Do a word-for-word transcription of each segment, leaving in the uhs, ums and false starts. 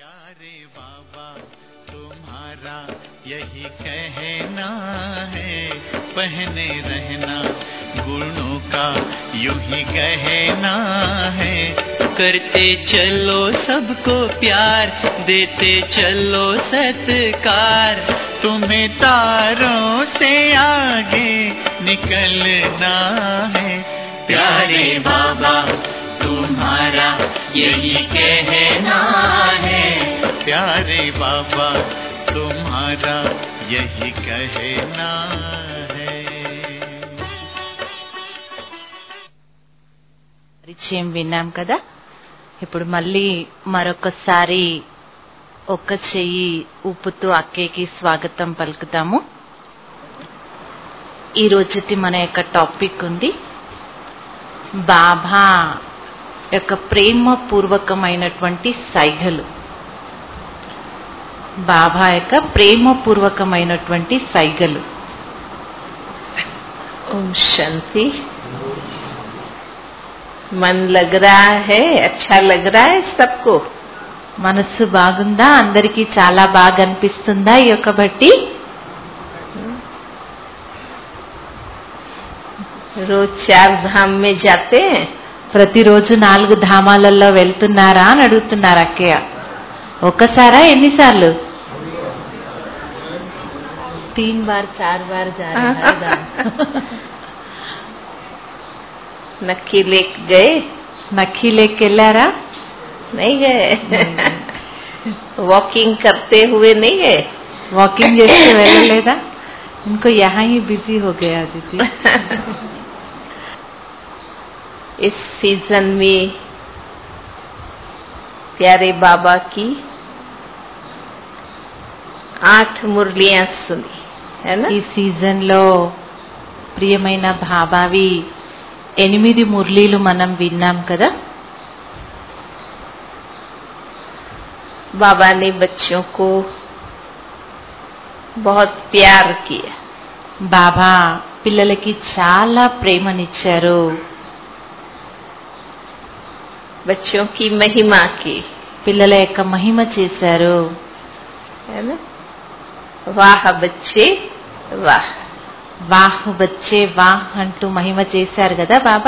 प्यारे बाबा तुम्हारा यही कहना है, पहने रहना गुणों का यूं ही गहना है। करते चलो सबको प्यार, देते चलो सत्कार, तुम्हें तारों से आगे निकलना है। प्यारे बाबा तुम्हारा यही कहना है, प्यारे बाबा तुम्हारा यही कहना है। పరిచయం విన్నాం కదా. ఇప్పుడు మళ్ళీ మరొకసారి ఒక్క చెయ్యి ఊపుతూ అక్కేకి స్వాగతం పలుకుతాము. ఈ రోజుటి మన యొక్క టాపిక్ ఉంది బాబా యొక్క ప్రేమ పూర్వకమైనటువంటి సైగలు. బాబా యొక్క ప్రేమ పూర్వకమైనటువంటి సైగలు. ओम शांति। मन लग रहा है, अच्छा लग रहा है सबको? మనస్సు బాగుందా? అందరికీ చాలా బాగా అనిపిస్తుందా ఈ యొక్క బట్టి? रोज चार धाम में जाते हैं? ప్రతిరోజు నాలుగు ధామాలలో వెళ్తున్నారా అని అడుగుతున్నారు అక్కయ్య. ఒక్కసారా ఎన్నిసార్లు? तीन बार चार बार जा रहे हैं। नक्की लेके गए? नक्की लेके వెళ్ళారా? नहीं गए। वॉकिंग करते हुए नहीं गए? वॉकिंग చేస్తూ వెళ్ళలేదా? इनको यहाँ ही बिजी हो गया दीदी। इस सीजन में प्यारे बाबा की आठ मुरलियां सुनी है ना? ఈ సీజన్ లో ప్రియమైన బాబావి ఎనిమిది మురళీలు మనం విన్నాం కదా. बाबा ने बच्चों को बहुत प्यार किया. బాబా పిల్లలకి చాలా ప్రేమనిచ్చారు. बच्चों की महिमा की, పిల్లల యొక్క మహిమ చేశారు. है ना? वाह बच्चे वाह, వాహ్ బచ్చే వాహ్ అంటూ మహిమ చేశారు కదా బాబా.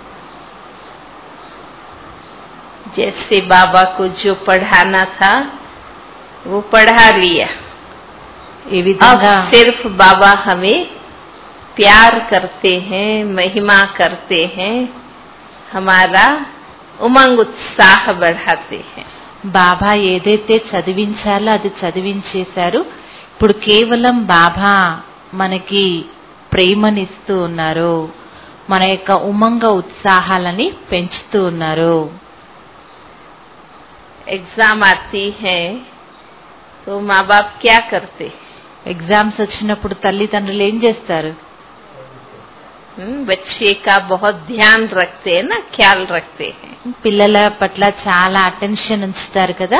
जैसे बाबा को जो पढ़ाना था वो पढ़ा लिया. ఏ अब విధంగా सिर्फ बाबा हमें प्यार करते हैं, महिमा करते हैं, हमारा उमंग उत्साह बढ़ाते हैं. బాబా ఏదైతే చదివించాలో అది చదివించేశారు. ఇప్పుడు కేవలం బాబా మనకి ప్రేమనిస్తూ ఉన్నారు, మన యొక్క ఉమంగ ఉత్సాహాలని పెంచుతూ ఉన్నారు. एग्जाम आती है तो माँ बाप क्या करते? ఎగ్జామ్స్ వచ్చినప్పుడు తల్లిదండ్రులు ఏం చేస్తారు? हम्म, बच्चे का बहुत ध्यान रखते हैं ना, ख्याल रखते हैं. పిల్లల పట్ల చాలా అటెన్షన్ ఉంచుతారు కదా.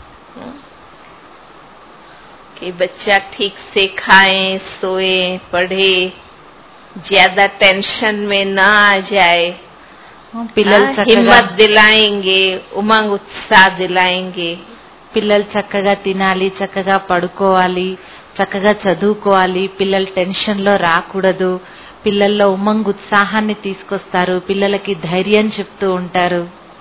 कि बच्चा ठीक से खाए, सोए, पढ़े, ज्यादा टेंशन में ना आ जाए. పిల్లలు हाँ, చక్కగా हिम्मत दिलाएंगे, उमंग उत्साह दिलाएंगे. పిల్లలు చక్కగా తినాలి, చక్కగా పడుకోవాలి, చక్కగా చదువుకోవాలి. పిల్లలు టెన్షన్ లో రాకూడదు. పిల్లల్లో ఉమంగ్ ఉత్సాహాన్ని తీసుకొస్తారు. పిల్లలకి ధైర్యం చెప్తూ ఉంటారు.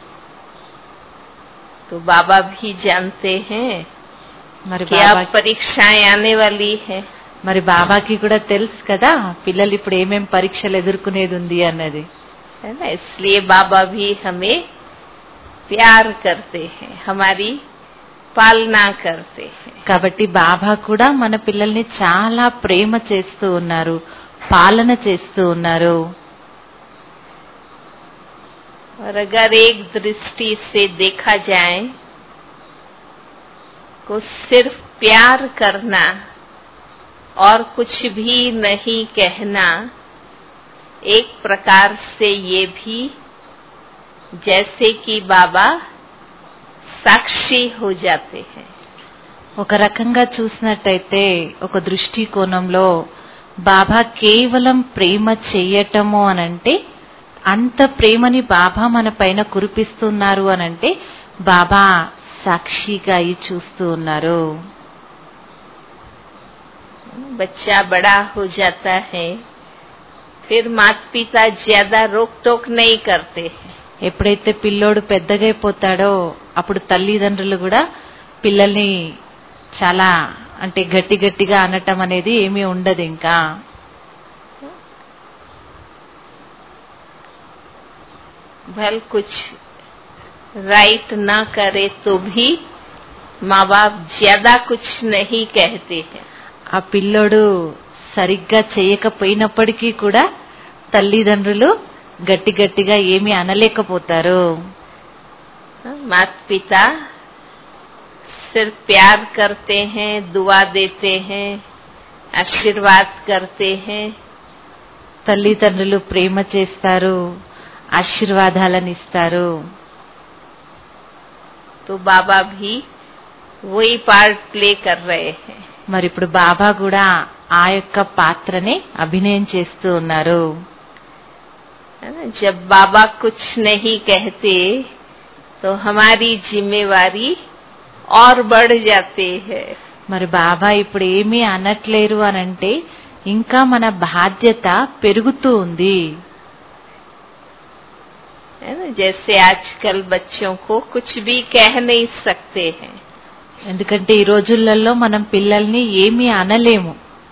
तो बाबा भी जानते हैं మరి कि బాబా अब परीक्षाएं आने वाली है. మరి బాబాకి కూడా తెలుసు కదా పిల్లలు ఇప్పుడు ఏమేం పరీక్షలు ఎదుర్కొనేది ఉంది అన్నది. है ना? इसलिए बाबा भी हमें प्यार करते हैं, हमारी पालना करते हैं. కాబట్టి బాబా కూడా మన పిల్లల్ని చాలా ప్రేమ చేస్తూ ఉన్నారు, పాలన చేస్తూ ఉన్నారు. और अगर एक दृष्टि से देखा जाए को सिर्फ प्यार करना और कुछ भी नहीं कहना, एक प्रकार से ये भी जैसे कि बाबा साक्षी हो जाते हैं. ఒక రకంగా చూసినట్టయితే ఒక దృష్టికోణంలో బాబా కేవలం ప్రేమ చెయ్యటము అనంటే, అంత ప్రేమని బాబా మన పైన కురిపిస్తున్నారు అనంటే బాబా సాక్షిగా అయి చూస్తూ ఉన్నారు. बच्चा बड़ा हो जाता है, फिर माता पिता ज्यादा रोक टोक नहीं करते हैं. ఎప్పుడైతే పిల్లోడు పెద్దగైపోతాడో అప్పుడు తల్లిదండ్రులు కూడా పిల్లల్ని చాలా అంటే గట్టి గట్టిగా అనటం అనేది ఏమీ ఉండదు. ఇంకా भल कुछ राइट ना करे तो भी माँ बाप ज्यादा कुछ नहीं कहते हैं. ఆ పిల్లోడు సరిగ్గా చేయకపోయినప్పటికీ కూడా తల్లిదండ్రులు గట్టి గట్టిగా ఏమీ అనలేకపోతారు. माता पिता सिर्फ प्यार करते हैं, दुआ देते हैं, आशीर्वाद करते हैं. తల్లిదండ్రులు ప్రేమ చేస్తారు, ఆశీర్వాదాలను ఇస్తారు. तो बाबा भी वही पार्ट प्ले कर रहे हैं. మరి ఇప్పుడు బాబా కూడా ఆ యొక్క పాత్రని అభినయం చేస్తూ ఉన్నారు. जब बाबा कुछ नहीं कहते तो हमारी जिम्मेवारी और बढ़ जाती है. మరి బాబా ఇప్పుడు ఏమీ అనట్లేరు అనంటే ఇంకా మన బాధ్యత పెరుగుతూ ఉంది. जैसे आजकल बच्चों को कुछ भी कह नहीं सकते हैं. ఎందుకంటే ఈ రోజులలో మనం పిల్లల్ని ఏమీ అనలేము.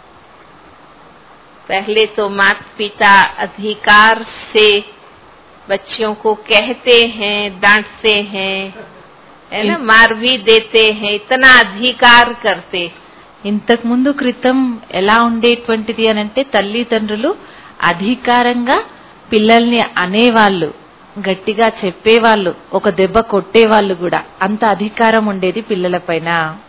पहले तो माता पिता अधिकार से बच्चों को कहते हैं, डांटते हैं, है ना, मार भी देते हैं, इतना अधिकार करते. ఇంతకు ముందు క్రితం ఎలా ఉండేటువంటిది అనంటే తల్లిదండ్రులు అధికారంగా పిల్లల్ని అనేవాళ్ళు, గట్టిగా చెప్పేవాళ్ళు, ఒక దెబ్బ కొట్టేవాళ్ళు కూడా. అంత అధికారం ఉండేది పిల్లల పైన.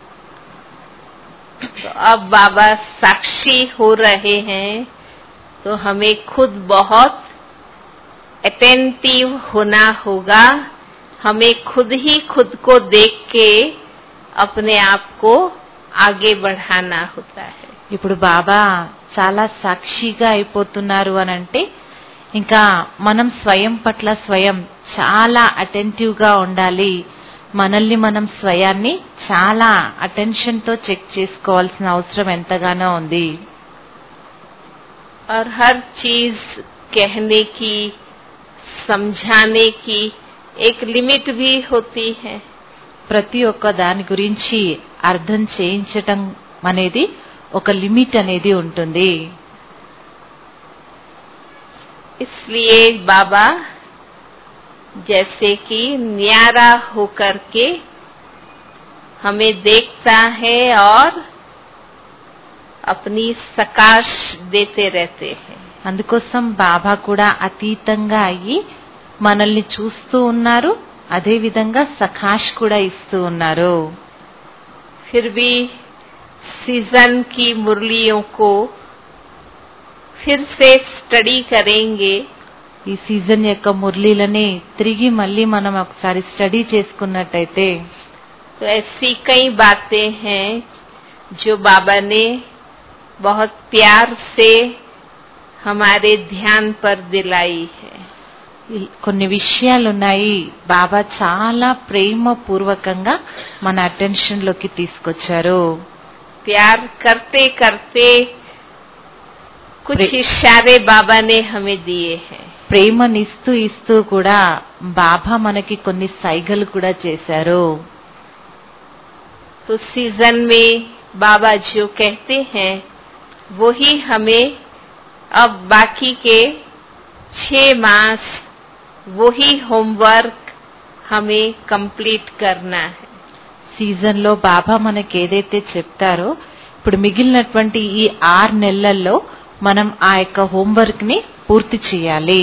तो अब बाबा साक्षी हो रहे हैं तो हमें खुद बहुत अटेंटिव होना होगा. हमें खुद ही खुद को देख के अपने आप को आगे बढ़ाना होता है. ఇప్పుడు బాబా చాలా సాక్షిగా అయిపోతున్నారు అనంటే ఇంకా మనం స్వయం పట్ల స్వయం చాలా అటెంటివ్ గా ఉండాలి. మనల్ని మనం స్వయాన్ని చాలా అటెన్షన్ తో చెక్ చేసుకోవాల్సిన అవసరం ఎంతగానో ఉంది. और हर चीज कहने की, समझाने की एक लिमिट भी होती है. ప్రతి ఒక్క దాని గురించి అర్థం చేయించటం అనేది ఒక లిమిట్ అనేది ఉంటుంది. इसलिए बाबा जैसे कि न्यारा होकर के हमें देखता है और अपनी सकाश देते रहते हैं. అందుకోసం బాబా కూడా అతీతంగా అయ్యి మనల్ని చూస్తూ ఉన్నారు, అదే విధంగా సకాష్ కూడా ఇస్తూ ఉన్నారు. फिर भी सीजन की मुरलियों को फिर से स्टडी करेंगे. ఈ సీజన్ యొక్క మురళీలని తిరిగి మళ్ళీ మనం ఒకసారి స్టడీ చేసుకున్నట్టయితే तो ऐसी कई बातें हैं जो बाबा ने बहुत प्यार से हमारे ध्यान पर दिलाई है. కొన్ని విషయాలు ఉన్నాయి బాబా చాలా ప్రేమ పూర్వకంగా మన అటెన్షన్ లోకి తీసుకొచ్చారు. प्यार करते करते कुछ इशारे बाबा ने हमें दिए हैं. ప్రేమనిస్తూ ఇస్తూ కూడా బాబా మనకి కొన్ని సైగలు కూడా చేశారు. तो सीजन में बाबा जो कहते हैं वो ही हमें अब बाकी के छह मास वो ही होमवर्क हमें कंप्लीट करना है. సీజన్ లో బాబా మనకి ఏదైతే చెప్తారో ఇప్పుడు మిగిలినటువంటి ఈ ఆరు నెలల్లో మనం ఆ యొక్క హోంవర్క్ ని పూర్తి చేయాలి.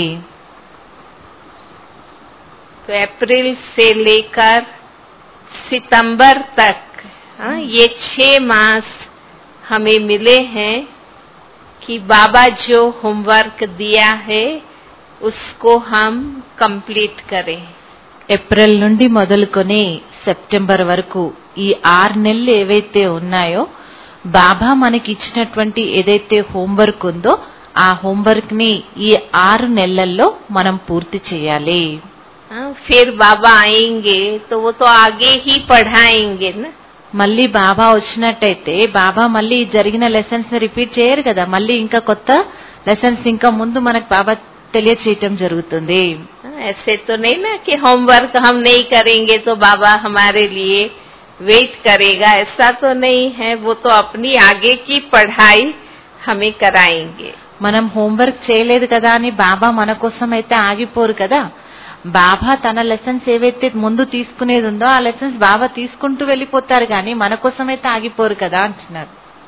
तो अप्रैल से लेकर सितंबर तक हाँ, ये छह मास हमें मिले हैं कि बाबा जो होमवर्क दिया है उसको हम कंप्लीट करें. ఏప్రిల్ నుండి మొదలుకొని సెప్టెంబర్ వరకు ఈ ఆరు నెలలు ఏవైతే ఉన్నాయో బాబా మనకి ఇచ్చినటువంటి ఏదైతే హోంవర్క్ ఉందో ఆ హోంవర్క్ ని ఈ ఆరు నెలల్లో మనం పూర్తి చేయాలి. हाँ, फिर बाबा आएंगे तो वो तो आगे ही पढ़ाएंगे ना। మళ్ళీ బాబా వచ్చినట్టయితే బాబా మళ్ళీ జరిగిన లెసన్స్ ని రిపీట్ చేయరు కదా, మళ్ళీ ఇంకా కొత్త లెసన్స్ ఇంకా ముందు మనకు బాబా తెలియచేయటం జరుగుతుంది. हाँ, ऐसे तो नहीं ना कि होमवर्क हम नहीं करेंगे तो बाबा हमारे लिए वेट करेगा, ऐसा तो नहीं है। वो तो अपनी आगे की पढ़ाई हमें कराएंगे. మనం హోంవర్క్ చేయలేదు కదా అని బాబా మన కోసం అయితే ఆగిపోరు కదా. బాబా తన లెసన్స్ ఏవైతే ముందు తీసుకునేది ఉందో ఆ లెసన్స్ బాబా తీసుకుంటూ వెళ్ళిపోతారు కానీ మన కోసం అయితే ఆగిపోరు కదా అంటున్నారు.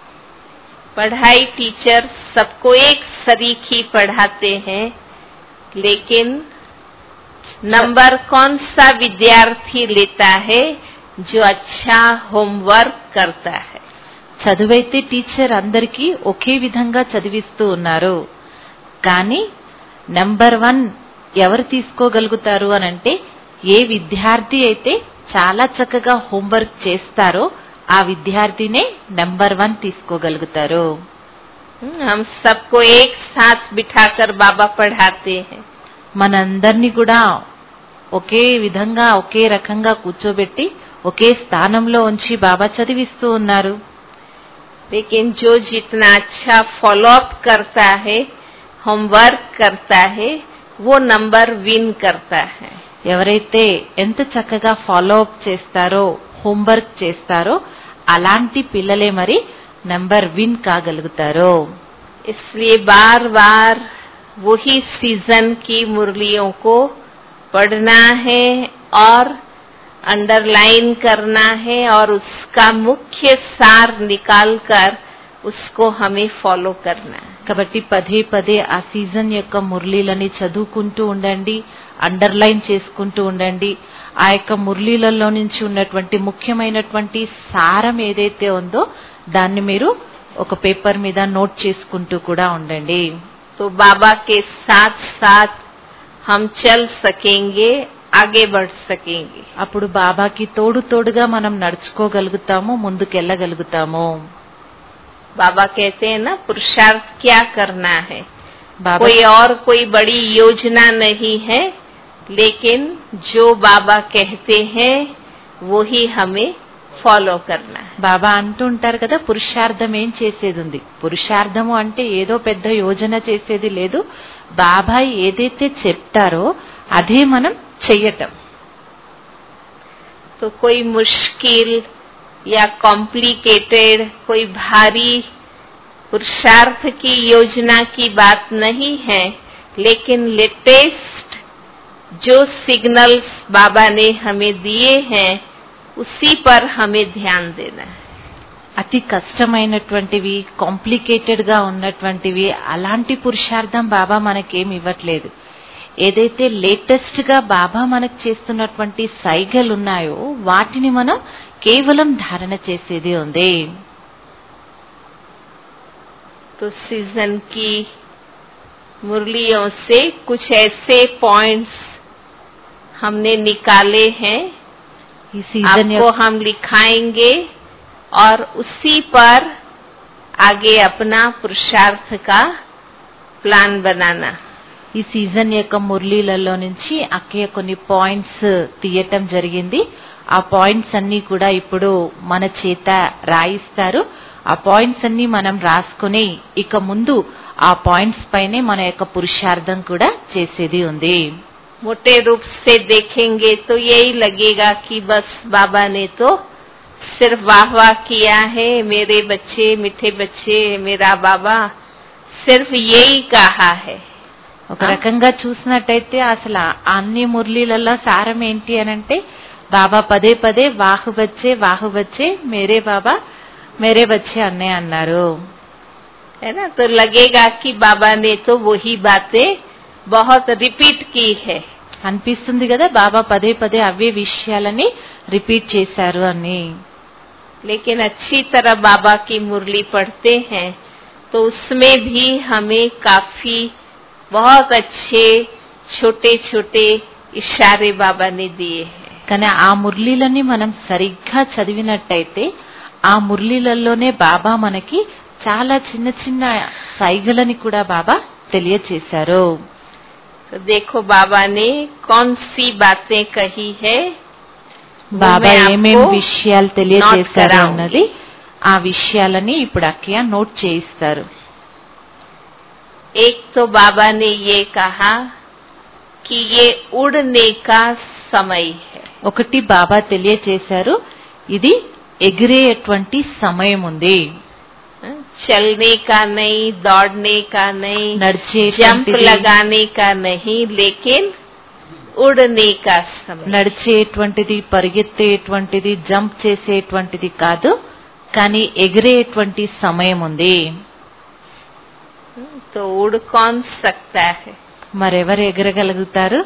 पढ़ाई टीचर सबको एक सरीख ही पढ़ाते हैं, लेकिन नंबर कौन सा विद्यार्थी लेता है? जो अच्छा होमवर्क करता है. చదువైతే టీచర్ అందరికీ ఒకే విధంగా చదివిస్తూ ఉన్నారు, కానీ నెంబర్ వన్ ఎవరు తీసుకోగలుగుతారు అనంటే ఏ విద్యార్థి అయితే చాలా చక్కగా హోంవర్క్ చేస్తారో ఆ విద్యార్థినే నెంబర్ వన్ తీసుకోగలుగుతారు. हम सबको एक साथ बिठाकर बाबा पढ़ाते हैं. మనందరినీ కూడా ఒకే విధంగా ఒకే రకంగా కూర్చోబెట్టి ఒకే స్థానంలో ఉంచి బాబా చదివిస్తూ ఉన్నారు. लेकिन जो जितना अच्छा फॉलो अप करता है, होमवर्क करता है, वो नंबर विन करता है. ఎవరైతే ఎంత చక్కగా ఫాలో అప్ చేస్తారో హోంవర్క్ చేస్తారో అలాంటి పిల్లలే మరి నంబర్ విన్ కాగలుగుతారు. इसलिए बार बार वही सीजन की मुरलियों को पढ़ना है और अंडरलाइन करना है और उसका मुख्य सार निकालकर उसको हमें फॉलो करना है. కాబట్టి పదే పదే ఆ సీజన్ యొక్క మురళీలని చదువుకుంటూ ఉండండి, అండర్లైన్ చేసుకుంటూ ఉండండి. ఆ యొక్క మురళీలలో నుంచి ఉన్నటువంటి ముఖ్యమైనటువంటి సారం ఏదైతే ఉందో దాన్ని మీరు ఒక పేపర్ మీద నోట్ చేసుకుంటూ కూడా ఉండండి. तो बाबा के साथ साथ हम चल सकेंगे, आगे बढ़ सकेंगे. అప్పుడు బాబాకి తోడు తోడుగా మనం నడుచుకోగలుగుతాము, ముందుకెళ్ళగలుగుతాము. बाबा कहते हैं ना, पुरुषार्थ क्या करना है. బాబా कोई और कोई बड़ी योजना नहीं है, लेकिन जो बाबा कहते हैं वो ही हमें ఫాలో करना है. బాబా అంటూ ఉంటారు కదా, పురుషార్థం ఏం చేసేది ఉంది. పురుషార్థము అంటే ఏదో పెద్ద యోజన చేసేది లేదు, బాబా ఏదైతే చెప్తారో అదే మనం చెయ్యటం. तो कोई मुश्किल या कॉम्प्लिकेटेड, कोई भारी पुरुषार्थ की योजना की बात नहीं है, लेकिन लेटेस्ट जो सिग्नल्स बाबा ने हमें दिए हैं उसी पर हमें ध्यान देना है. అతి కష్టమైనటువంటివి, కాంప్లికేటెడ్ గా ఉన్నటువంటివి అలాంటి పురుషార్థం బాబా మనకేం ఇవ్వట్లేదు. ఏదైతే లేటెస్ట్ గా బాబా మనకు చేస్తున్నటువంటి సైగలు ఉన్నాయో వాటిని మనం కేవలం ధారణ చేసేది ఉంది. तो सीजन की मुरलियों से कुछ ऐसे पॉइंट्स हमने निकाले हैं, ఈ సీజన్ आपको हम लिखाएंगे और उसी पर आगे अपना पुरुषार्थ का प्लान बनाना. ఈ సీజన్ యొక్క మురళీలలో నుంచి అక్కయ్య కొన్ని పాయింట్స్ తీయటం జరిగింది. ఆ పాయింట్స్ అన్ని కూడా ఇప్పుడు మన చేత రాయిస్తారు. ఆ పాయింట్స్ అన్ని మనం రాసుకుని ఇక ముందు ఆ పాయింట్స్ పైనే మన యొక్క పురుషార్థం కూడా చేసేది ఉంది. मोटे रूप से देखेंगे तो यही लगेगा कि बस बाबा ने तो सिर्फ वाह वाह किया है, मेरे बच्चे मीठे बच्चे, मेरा बाबा सिर्फ यही कहा है. ఒక రకంగా చూసినట్టయితే అసలు అన్ని మురళీలలో సారం ఏంటి అనంటే బాబా పదే పదే వాహు బచ్చే వాహు బచ్చే మేరే బాబా మేరే బచ్చే అన్నే అన్నారు. है ना. तो लगेगा कि बाबा ने तो वही बातें बहुत रिपीट की है. అనిపిస్తుంది కదా బాబా పదే పదే అవే విషయాలని రిపీట్ చేశారు అని. लेकिन अच्छी तरह बाबा की मुरली पढ़ते हैं तो उसमें भी हमें काफी बहुत अच्छे छोटे छोटे इशारे बाबा ने दिए हैं. కానీ ఆ మురళీలని మనం సరిగ్గా చదివినట్టయితే ఆ మురళీలలోనే బాబా మనకి చాలా చిన్న చిన్న సైగలని కూడా బాబా తెలియచేశారు. तो देखो बाबा ने कौन सी बातें कही है, బాబా मैं ఏమేం आपको విషయాలు नोट తెలియజేశారు कराऊंगी। అన్నది ఆ విషయాలని ఇప్పుడు అక్కయ్య నోట్ చేయిస్తారు. एक तो बाबा ने ये कहा कि ये उड़ने का समय है। ఒకటి బాబా తెలియజేశారు, ఇది ఎగిరేటువంటి సమయం ఉంది, चलने का नहीं, दौड़ने का नहीं, जंप నడిచేటువంటిది लगाने का नहीं, लेकिन उड़ने का समय। నడిచేటువంటిది పరిగెత్తేటువంటిది జంప్ చేసేటువంటిది కాదు, కానీ ఎగిరేటువంటి సమయం ఉంది. तो उड़ कौन सकता है? మరెవరు ఎగరగలుగుతారు?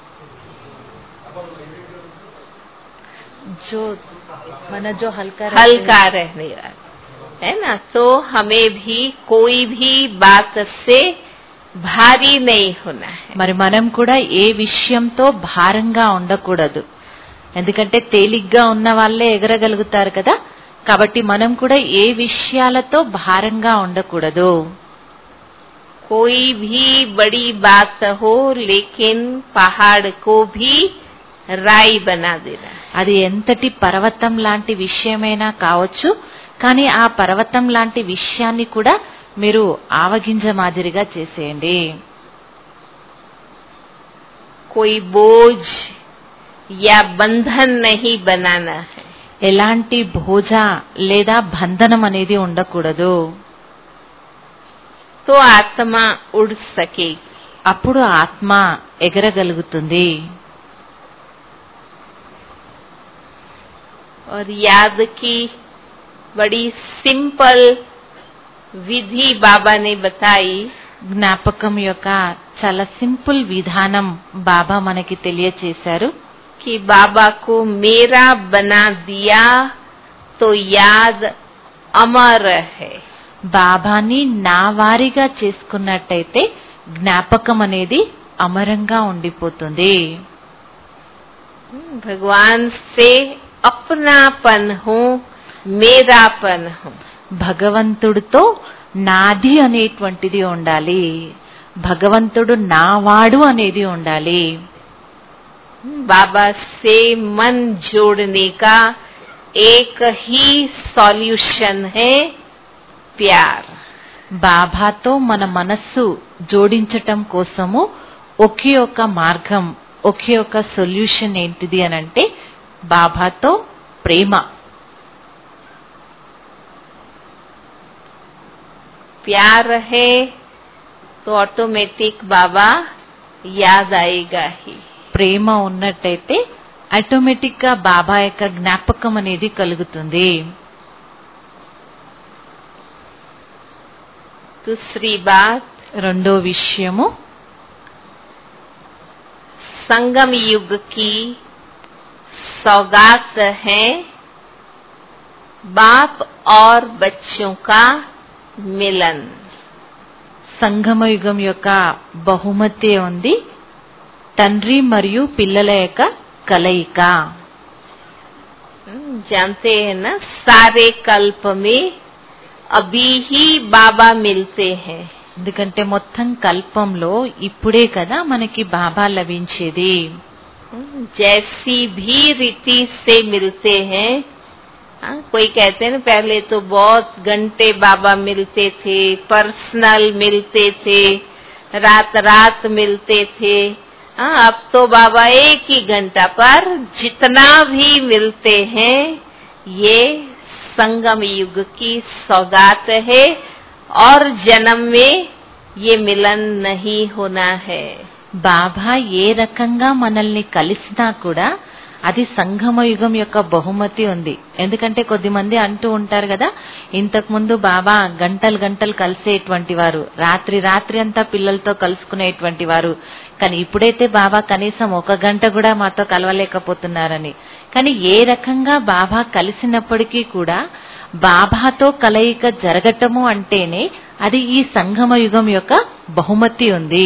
जो మన जो हल्का हल्का रहने वाला है ना। तो हमें भी कोई भी बात से भारी नहीं होना है। మరి మనం కూడా ఏ విషయంతో భారంగా ఉండకూడదు, ఎందుకంటే తేలిగ్గా ఉన్న వాళ్ళే ఎగరగలుగుతారు కదా. కాబట్టి మనం కూడా ఏ విషయాలతో భారంగా ఉండకూడదు. कोई भी बड़ी बात हो, लेकिन पहाड़ को भी राई बना देना। అది ఎంతటి పర్వతం లాంటి విషయమైనా కావచ్చు, కానీ ఆ పర్వతం లాంటి విషయాన్ని కూడా మీరు ఆవగింజ మాదిరిగా చేసేయండి. कोई बोझ या बंधन नहीं बनाना है। ఎలాంటి భోజ లేదా బంధనం అనేది ఉండకూడదు. तो आत्मा उड़ सकेगी। అప్పుడు ఆత్మ ఎగరగలుగుతుంది. और याद की बड़ी सिंपल विधि बाबा ने बताई। జ్ఞాపకం యొక్క చాలా సింపుల్ విధానం బాబా మనకి తెలియచేశారు. कि बाबा को मेरा बना दिया तो याद अमर है। బాబాని నా వారిగా చేసుకున్నట్టయితే జ్ఞాపకం అనేది అమరంగా ఉండిపోతుంది. भगवान से अपनापन हो, मेरापन हो। భగవంతుడితో నాది అనేటువంటిది ఉండాలి, భగవంతుడు నావాడు అనేది ఉండాలి. बाबा से मन जोड़ने का एक ही सॉल्यूशन है, प्यार। బాబాతో మన మనస్సు జోడించటం కోసము ఒకే ఒక మార్గం, ఒకే ఒక సొల్యూషన్ ఏంటిది అనంటే బాబాతో ప్రేమ. प्यार है तो ऑटोमेटिक बाबा याद आएगा ही। ప్రేమ ఉన్నట్టయితే ఆటోమేటిక్ గా బాబా యొక్క జ్ఞాపకం అనేది కలుగుతుంది. दूसरी बात, రెండో విషయము, संगम युग की सौगात है बाप और बच्चों का मिलन। సంగమ యుగం యొక్క బహుమతి ఉంది, తండ్రి మరియు పిల్లల యొక్క కలయిక. जानते हैं ना, सारे कल्प में अभी ही बाबा मिलते हैं। ఎందుకంటే మొత్తం కల్పంలో ఇప్పుడే కదా మనకి బాబా లభించేది. जैसी भी रीति से मिलते हैं। हाँ, कोई कहते हैं ना, पहले तो बहुत घंटे बाबा मिलते थे, पर्सनल मिलते थे, रात रात मिलते थे। हाँ, अब तो बाबा एक ही घंटा पर जितना भी मिलते हैं, ये संगम युग की सौगात है और जन्म में ये मिलन नहीं होना है। బాబా ఏ రకంగా మనల్ని కలిసినా కూడా అది సంగమ యుగం యొక్క బహుమతి ఉంది. ఎందుకంటే కొద్దిమంది అంటూ ఉంటారు కదా, ఇంతకు ముందు బాబా గంటలు గంటలు కలిసేటువంటి వారు, రాత్రి రాత్రి అంతా పిల్లలతో కలుసుకునేటువంటి వారు, కానీ ఇప్పుడైతే బాబా కనీసం ఒక గంట కూడా మాతో కలవలేకపోతున్నారని. కానీ ఏ రకంగా బాబా కలిసినప్పటికీ కూడా బాబాతో కలయిక జరగటము అంటేనే అది ఈ సంగమ యుగం యొక్క బహుమతి ఉంది.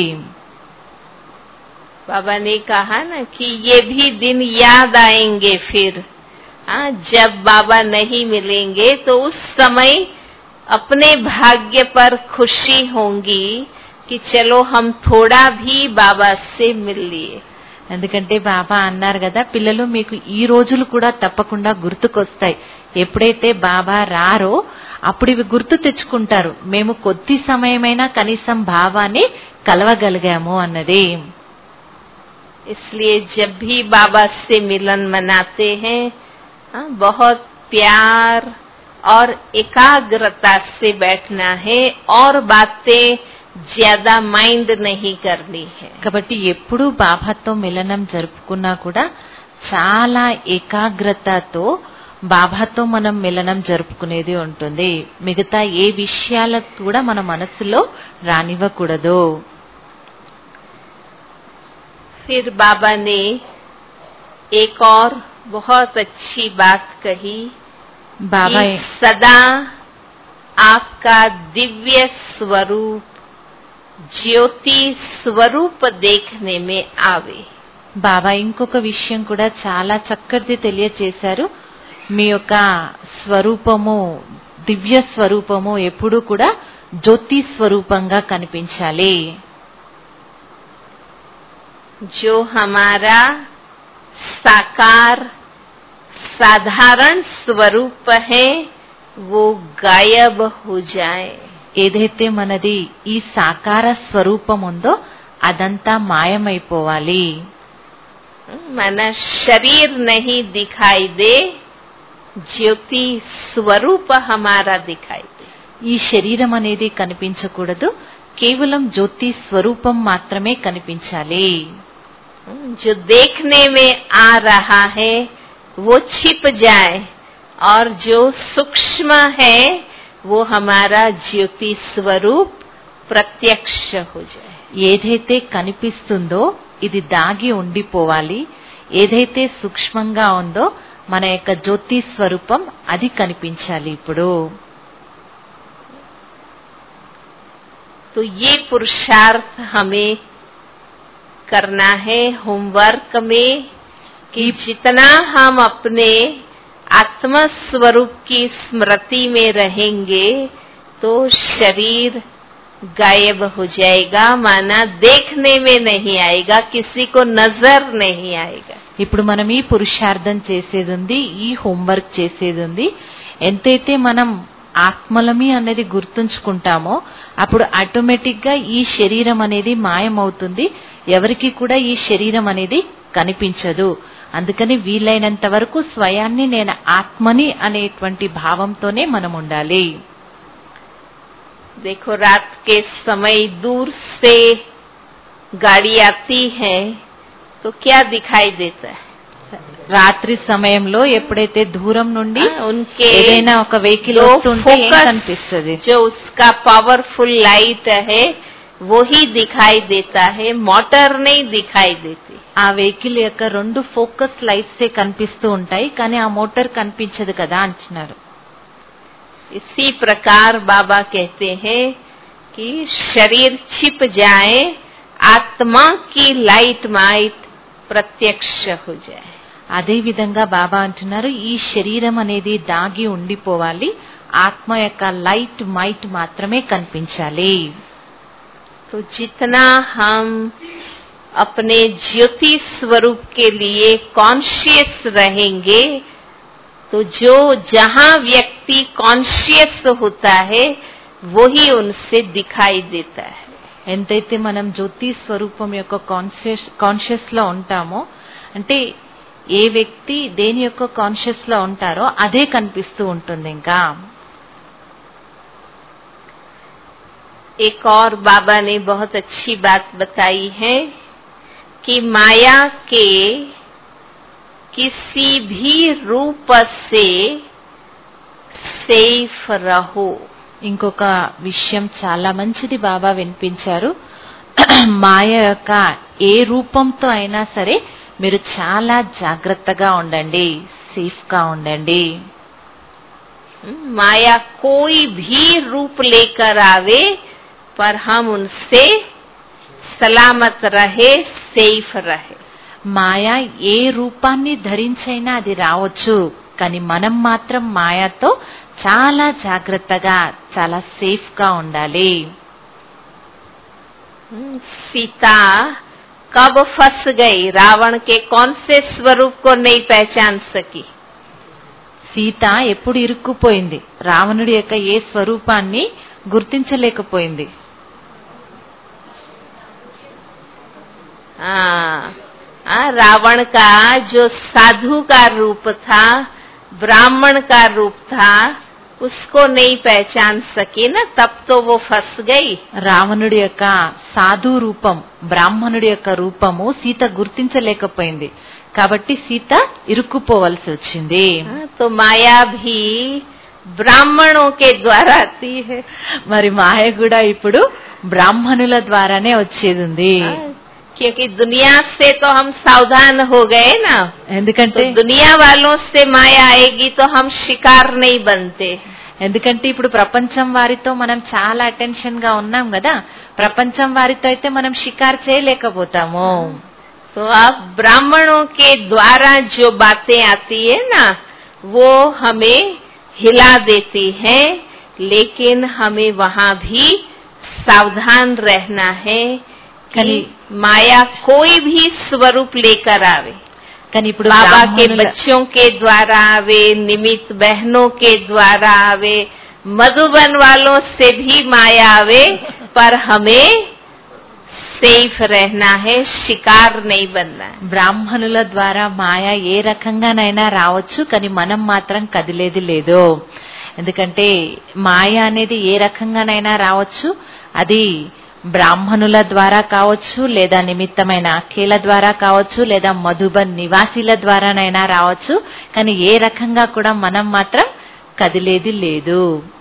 बाबा ने कहा ना कि ये भी दिन याद आएंगे फिर। हाँ, जब बाबा नहीं मिलेंगे तो उस समय अपने भाग्य पर खुशी होंगी कि चलो हम थोड़ा भी बाबा से मिल लिए। ఎందుకంటే బాబా అన్నారు కదా, పిల్లలు మీకు ఈ రోజులు కూడా తప్పకుండా గుర్తుకొస్తాయి. ఎప్పుడైతే బాబా రారో అప్పుడు ఇవి గుర్తు తెచ్చుకుంటారు, మేము కొద్ది సమయమైనా కనీసం భావాన్ని కలవగలిగాము అన్నది. इसलिए जब भी बाबा से मिलन मनाते हैं, बहुत प्यार और एकाग्रता से बैठना है और बातें ज्यादा माइंड नहीं करनी है. కాబట్టి ఎప్పుడు బాబాతో మిలనం జరుపుకున్నా కూడా చాలా ఏకాగ్రతతో బాబాతో మనం మిలనం జరుపుకునేది ఉంటుంది. మిగతా ఏ విషయాలకు కూడా మన మనసులో రానివ్వకూడదు. फिर बाबा ने एक और बहुत अच्छी बात कही, బాబా कि सदा आपका दिव्य स्वरूप ज्योति स्वरूप देखने में आवे. బాబా ఇంకొక విషయం కూడా చాలా చక్కటిది తెలియచేశారు. మీ యొక్క స్వరూపము, దివ్య స్వరూపము ఎప్పుడూ కూడా జ్యోతి స్వరూపంగా కనిపించాలి. जो हमारा साकार साधारण स्वरूप है वो गायब हो जाए. ఏదైతే మనది ఈ సాకార స్వరూపం ఉందో అదంతా మాయమైపోవాలి. మన शरीर नहीं दिखाई दे, ज्योति स्वरूप हमारा दिखाई दे. ఈ శరీరం అనేది కనిపించకూడదు, కేవలం జ్యోతి స్వరూపం మాత్రమే కనిపించాలి. जो देखने में आ रहा है वो छिप जाए और जो सूक्ष्म है वो हमारा ज्योति स्वरूप प्रत्यक्ष हो जाए. ఏదైతే కనిపిస్తుందో ఇది దాగి ఉండిపోవాలి, ఏదైతే సూక్ష్మంగా ఉందో మన యొక్క జ్యోతి స్వరూపం అది కనిపించాలి. ఇప్పుడు तो ये पुरुषार्थ हमें करना है होमवर्क में कि जितना हम अपने आत्म स्वरूप की स्मृति में रहेंगे तो शरीर गायब हो जाएगा, माना देखने में नहीं आएगा, किसी को नजर नहीं आएगा. ఇప్పుడు మనం ఈ పురుషార్థం చేసేది ఉంది, ఈ హోంవర్క్ చేసేది ఉంది. ఎంతైతే మనం ఆత్మలమి అనేది గుర్తుంచుకుంటామో అప్పుడు ఆటోమేటిక్ గా ఈ శరీరం అనేది మాయమవుతుంది, ఎవరికి కూడా ఈ శరీరం అనేది కనిపించదు. అందుకని వీలైనంత వరకు స్వయాన్ని నేను ఆత్మని అనేటువంటి భావంతోనే మనం ఉండాలి. देखो रात के समय दूर से गाड़ी आती है तो क्या दिखाई देता है? రాత్రి సమయంలో ఎప్పుడైతే దూరం నుండి उनके ఏదైనా ఒక వెహికల్ వస్తుంటే ఏం కనిపిస్తుంది? जो उसका पावरफुल लाइट है वो ही दिखाई देता है, मोटर नहीं दिखाई देती. ఆ వెహికల్ యొక్క రెండు ఫోకస్ లైట్స్ కనిపిస్తూ ఉంటాయి, కానీ ఆ మోటార్ కనిపించదు కదా అంటున్నారు. इसी प्रकार बाबा कहते हैं कि शरीर छिप जाए, आत्मा की लाइट माइट प्रत्यक्ष हो जाए. అదే విధంగా బాబా అంటున్నారు, ఈ శరీరం అనేది దాగి ఉండిపోవాలి, ఆత్మ యొక్క లైట్ మైట్ మాత్రమే కనిపించాలి. तो जितना हम अपने ज्योति स्वरूप के लिए कॉन्शियस रहेंगे तो जो जहां व्यक्ति कॉन्शियस होता है वो ही उनसे दिखाई देता है. ఎంతైతే మనం జ్యోతి స్వరూపం యొక్క కాన్షియస్ కాన్షియస్ లో ఉంటామో, అంటే ఏ వ్యక్తి దేని యొక్క కాన్షియస్ లో ఉంటారో అదే కనిపిస్తూ ఉంటుంది. ఇంకా एक और बाबा ने बहुत अच्छी बात बताई है कि माया के किसी भी रूप से सेफ रहो. ఇంకొక విషయం చాలా మంచిది బాబా వినిపించారు. మాయ యొక్క ఏ రూపంతో అయినా సరే మీరు చాలా జాగ్రత్తగా ఉండండి, సేఫ్ గా ఉండండి. माया कोई भी रूप लेकर आवे पर हम उनसे सलामत रहे, सेफ रहे. మాయ ఏ రూపాన్ని ధరించైనా అది రావచ్చు, కానీ మనం మాత్రం మాయతో చాలా జాగ్రత్తగా చాలా సేఫ్ గా ఉండాలి. सीता कब फंस गई, रावण के कौन से स्वरूप को नहीं पहचान सकी। సీత ఎప్పుడు ఇరుక్కుపోయింది, రావణుడి యొక్క ఏ స్వరూపాన్ని గుర్తించలేకపోయింది. रावण का जो साधु का रूप था, ब्राह्मण का रूप था, उसको नहीं पहचान सकी ना, तब तो वो फंस गई। రావణుడి యొక్క సాధు రూపం, బ్రాహ్మణుడి యొక్క రూపము సీత గుర్తించలేకపోయింది, కాబట్టి సీత ఇరుక్కుపోవలసి వచ్చింది. तो माया भी ब्राह्मणों के द्वारा आती है. మరి మాయ కూడా ఇప్పుడు బ్రాహ్మణుల ద్వారానే వచ్చేది ఉంది. क्योंकि दुनिया से तो हम सावधान हो गए ना, ఎందుకంటే तो दुनिया वालों से माया आएगी तो हम शिकार नहीं बनते. ఎందుకంటే ఇప్పుడు ప్రపంచం వారితో మనం చాలా అటెన్షన్ గా ఉన్నాం కదా, ప్రపంచం వారితో అయితే మనం షికార్ చేయలేకపోతాము. तो अब ब्राह्मणों के द्वारा जो बातें आती है ना, वो हमें हिला देती है, लेकिन हमें वहाँ भी सावधान रहना है कि माया कोई भी स्वरूप लेकर आवे. కానీ ఇప్పుడు बाबा के बच्चों के द्वारा आवे, निमित्त बहनों के द्वारा आवे, मधुबन वालों से भी माया आवे, पर हमें సేఫ్ रहना है, షికార్ नहीं बनना है. బ్రాహ్మణుల ద్వారా మాయ ఏ రకంగానైనా రావచ్చు, కానీ మనం మాత్రం కదిలేది లేదు. ఎందుకంటే మాయ అనేది ఏ రకంగానైనా రావచ్చు, అది బ్రాహ్మణుల ద్వారా కావచ్చు, లేదా నిమిత్తమైన అఖేల ద్వారా కావచ్చు, లేదా మధుబన్ నివాసీల ద్వారానైనా రావచ్చు, కానీ ఏ రకంగా కూడా మనం మాత్రం కదిలేది లేదు.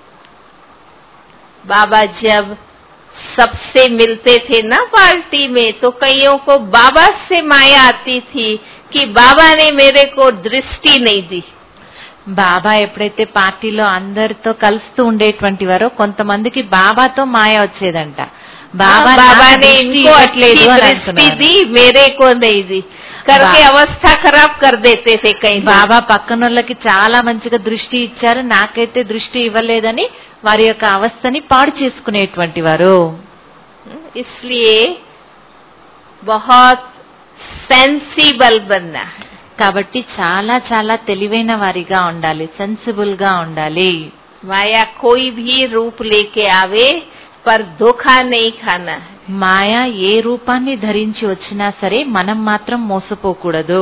బాబా జబ్ सबसे मिलते थे ना पार्टी में, तो कईयों को बाबा से माया आती थी कि बाबा ने मेरे को दृष्टि नहीं दी. బాబా ఎప్పుడైతే పార్టీలో అందరితో కలుస్తూ ఉండేటువంటి వారో కొంతమందికి బాబాతో మాయ వచ్చేదంట. బాబా बाबा ने इनको अच्छी दृष्टि दी, मेरे को नहीं दी करके अवस्था खराब कर देते थे कई. బాబా పక్కనోళ్ళకి చాలా మంచిగా దృష్టి ఇచ్చారు, నాకైతే దృష్టి ఇవ్వలేదని వారి యొక్క అవస్థని పాడు చేసుకునేటువంటి వారు. इसलिए बहुत सेंसिबल बनना है. కాబట్టి చాలా చాలా తెలివైన వారిగా ఉండాలి, సెన్సిబుల్ గా ఉండాలి. माया कोई भी रूप लेके आवे, पर धोखा नहीं खाना है. మాయ ఏ రూపాన్ని ధరించి వచ్చినా సరే మనం మాత్రం మోసపోకూడదు.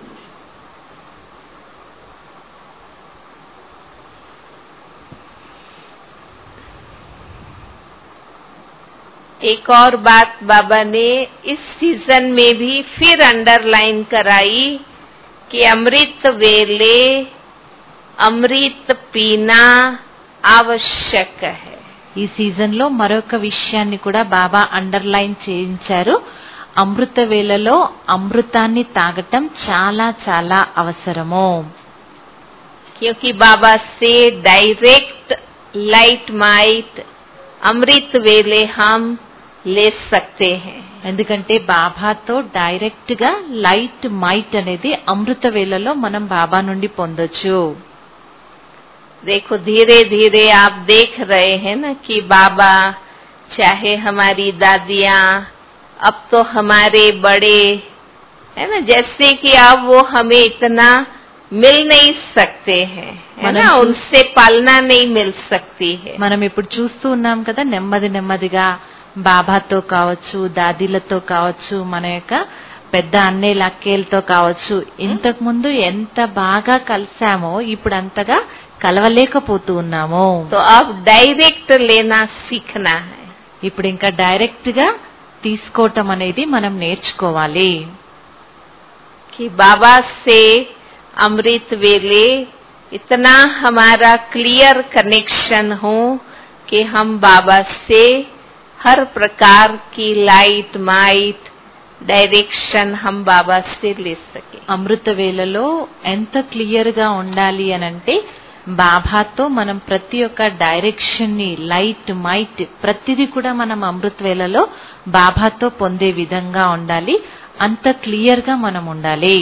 एक और बात बाबा ने इस सीजन में भी फिर अंडरलाइन कराई कि अमृत वेले अमृत पीना आवश्यक है. ఈ సీజన్ లో మరొక విషయాన్ని కూడా బాబా అండర్లైన్ చేయించారు. అమృత వేళలో అమృతాన్ని తాగటం చాలా చాలా అవసరము. क्योंकि बाबा से डायरेक्ट लाइट माइट अमृत वेले हम ले सकते हैं. ఎందుకంటే బాబాతో డైరెక్ట్ గా లైట్ మైట్ అనేది అమృత వేళలో మనం బాబా నుండి పొందొచ్చు. देखो धीरे धीरे आप देख रहे हैं ना कि बाबा चाहे हमारी दादियां, अब तो हमारे बड़े है ना, जैसे कि अब वो हमें इतना मिल नहीं सकते हैं, है ना, उनसे पालना नहीं मिल सकती है. మనం ఇప్పుడు చూస్తూ ఉన్నాం కదా, నెమ్మది నెమ్మదిగా బాబాతో కావచ్చు, దాదీలతో కావచ్చు, మన యొక్క పెద్ద అన్నయ్య అక్కేలతో కావచ్చు, ఇంతకు ముందు ఎంత బాగా కలిసామో ఇప్పుడు అంతగా కలవలేకపోతూ ఉన్నాము. तो अब डायरेक्ट लेना सीखना है. ఇప్పుడు ఇంకా డైరెక్ట్ గా తీసుకోవటం అనేది మనం నేర్చుకోవాలి. कि बाबा से अमृत वेले इतना हमारा क्लियर कनेक्शन हो कि हम बाबा से हर प्रकार की लाइट माइट डायरेक्शन हम बाबा से ले सके. అమృత వేళలో ఎంత క్లియర్ గా ఉండాలి అనంటే బాబాతో మనం ప్రతి ఒక్క డైరెక్షన్ ని, లైట్ మైట్ ప్రతిదీ కూడా మనం అమృత వేళలో బాబాతో పొందే విధంగా ఉండాలి. అంత క్లియర్ గా మనం ఉండాలి.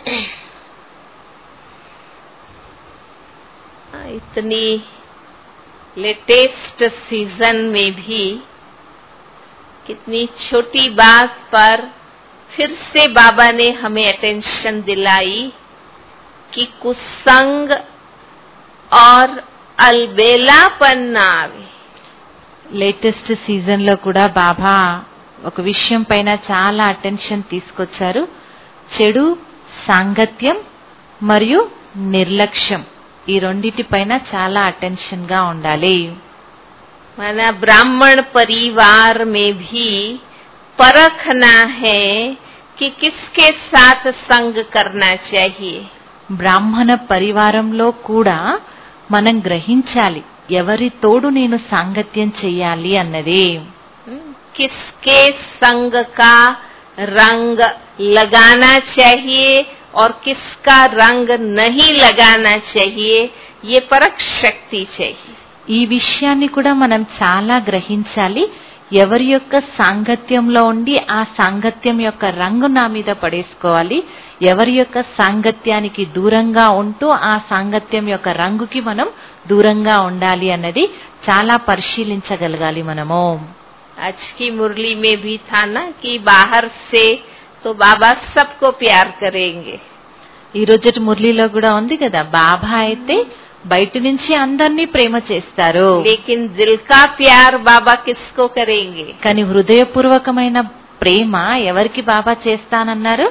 इतनी लेटेस्ट सीजन में भी कितनी छोटी बात पर फिर से बाबा ने हमें अटेंशन दिलाई कि कुसंग और अलबेलापन ना आवे। లేటెస్ట్ సీజన్ లో కూడా బాబా ఒక విషయం పైన చాలా అటెన్షన్ తీసుకొచ్చారు. చెడు సాంగత్యం మరియు నిర్లక్ష్యం ఈ రెండిటి పైన చాలా అటెన్షన్ గా ఉండాలి. మన ब्राह्मण परिवार में भी परखना है कि किसके साथ संग करना चाहिए. బ్రాహ్మణ పరివారంలో కూడా మనం గ్రహించాలి ఎవరి తోడు నేను సాంగత్యం చెయ్యాలి అన్నది. किसके संग का रंग लगाना चाहिए और किसका रंग नहीं लगाना चाहिए, ये परख शक्ति चाहिए. ఈ విషయాన్ని కూడా మనం చాలా గ్రహించాలి. ఎవరి యొక్క సాంగత్యంలో ఉండి ఆ సాంగత్యం యొక్క రంగు నా మీద పడేసుకోవాలి, ఎవరి యొక్క సాంగత్యానికి దూరంగా ఉంటూ ఆ సాంగత్యం యొక్క రంగుకి మనం దూరంగా ఉండాలి అన్నది చాలా పరిశీలించగలగాలి మనము. आज की मुरली में भी था ना कि बाहर से तो बाबा सबको प्यार करेंगे. ఈ రోజటి మురళీలో కూడా ఉంది కదా, బాబా అయితే బయట నుంచి అందరినీ ప్రేమ చేస్తారు. लेकिन दिल का प्यार बाबा किसको करेंगे? కానీ హృదయపూర్వకమైన ప్రేమ ఎవరికి బాబా చేస్తానన్నారు?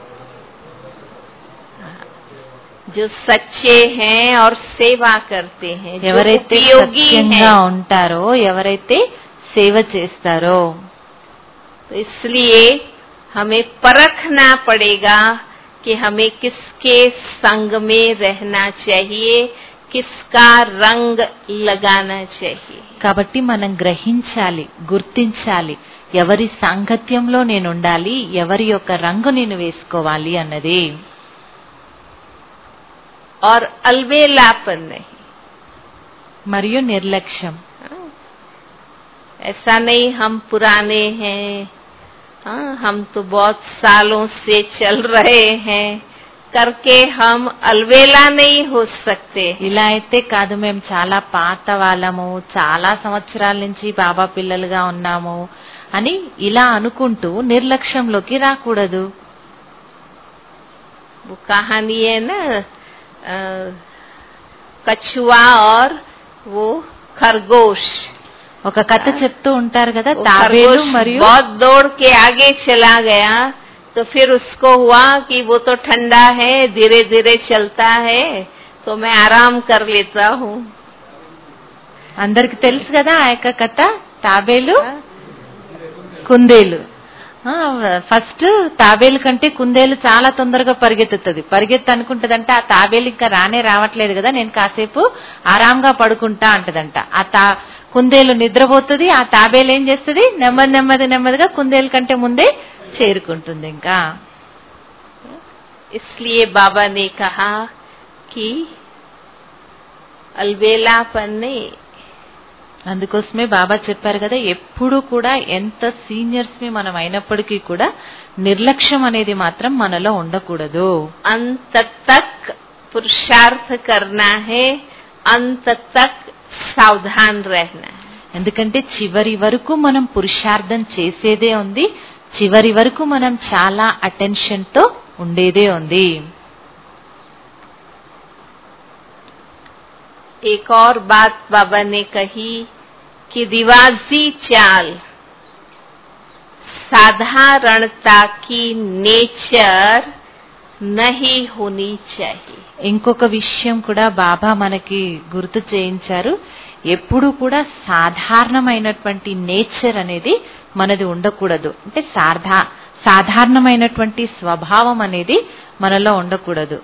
जो सच्चे हैं और सेवा करते हैं, जो ఎవరైతే उपयोगी సత్యంగా हैं. ఉంటారో, ఎవరైతే సేవ చేస్తారో. तो इसलिए हमें परखना पड़ेगा कि हमें किसके संग में रहना चाहिए, किसका रंग लगाना चाहिए. కాబట్టి మనం గ్రహించాలి, గుర్తించాలి ఎవరి సాంగత్యంలో నేను ఉండాలి, ఎవరి యొక్క రంగు నేను వేసుకోవాలి అన్నది. और अलबेलापन नहीं. మరియు నిర్లక్ష్యం. ऐसा नहीं हम पुराने हैं, हाँ, हम तो बहुत सालों से चल रहे हैं करके हम अलबेला नहीं हो सकते. ఇలా అయితే కాదు, మేము చాలా పాత వాళ్ళము, చాలా సంవత్సరాల నుంచి బాబా పిల్లలుగా ఉన్నాము అని ఇలా అనుకుంటూ నిర్లక్ష్యంలోకి రాకూడదు. वो कहानी है ना, आ, कछुआ और वो खरगोश. ఒక కథ చెప్తూ ఉంటారు కదా, वो తాబేలు खरगोश మరియు बहुत दौड़ के आगे चला गया तो फिर उसको हुआ कि वो तो ठंडा है, धीरे धीरे चलता है, तो मैं आराम कर लेता हूँ. అందరికి తెలుసు కదా ఆ యొక్క కథ, తాబేలు కుందేలు. ఫస్ట్ తాబేలు కంటే కుందేలు చాలా తొందరగా పరిగెత్తుతుంది. పరిగెత్తు అనుకుంటదంట, ఆ తాబేలు ఇంకా రానే రావట్లేదు కదా, నేను కాసేపు ఆరాంగా పడుకుంటా అంటదంట. ఆ తా కుందేలు నిద్రపోతుంది, ఆ తాబేలు ఏం చేస్తుంది, నెమ్మది నెమ్మది నెమ్మదిగా కుందేలు కంటే ముందే చేరుకుంటుంది. ఇంకా इसलिए बाबा ने कहा कि अलबेलापन नहीं. అందుకోసమే బాబా చెప్పారు కదా, ఎప్పుడు కూడా ఎంత సీనియర్స్ ని మనం అయినప్పటికీ కూడా నిర్లక్ష్యం అనేది మాత్రం మనలో ఉండకూడదు. अंत तक पुरुषार्थ करना है, अंत तक सावधान रहना है. ఎందుకంటే చివరి వరకు మనం పురుషార్థం చేసేదే ఉంది, చివరి వరకు మనం చాలా అటెన్షన్ తో ఉండేదే ఉంది. एक और बात बाबा ने कही कि रिवाजी चाल साधारणता की नेचर नहीं होनी चाहिए. ఇంకొక విషయం కూడా బాబా మనకి గుర్తు చేయించారు, ఎప్పుడు కూడా సాధారణమైనటువంటి నేచర్ అనేది మనది ఉండకూడదు. అంటే సాధా సాధారణమైనటువంటి స్వభావం అనేది మనలో ఉండకూడదు.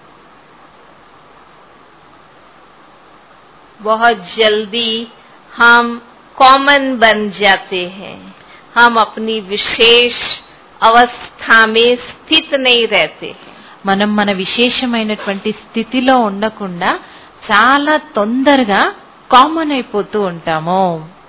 बहुत जल्दी हम कॉमन बन जाते हैं, हम अपनी विशेष अवस्था में स्थित नहीं रहते. మనం మన విశేషమైనటువంటి స్థితిలో ఉండకుండా చాలా తొందరగా కామన్ అయిపోతూ ఉంటాము.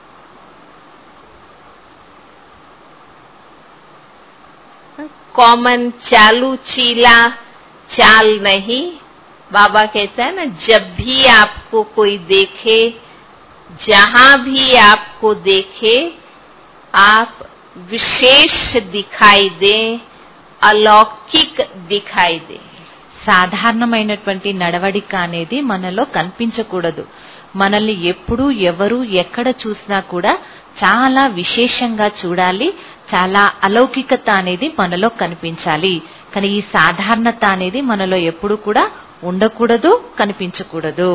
कॉमन चालू चीला चाल नहीं. बाबा कहता है ना, जब भी आपको कोई देखे जहां भी आपको देखे आप विशेष दिखाई दें, अलौकिक दिखाई दें। సాధారణమైనటువంటి నడవడిక అనేది మనలో కనిపించకూడదు. మనల్ని ఎప్పుడు ఎవరు ఎక్కడ చూసినా కూడా చాలా విశేషంగా చూడాలి, చాలా అలౌకికత అనేది మనలో కనిపించాలి. కానీ ఈ సాధారణత అనేది మనలో ఎప్పుడు కూడా ఉండకూడదు, కనిపించకూడదు.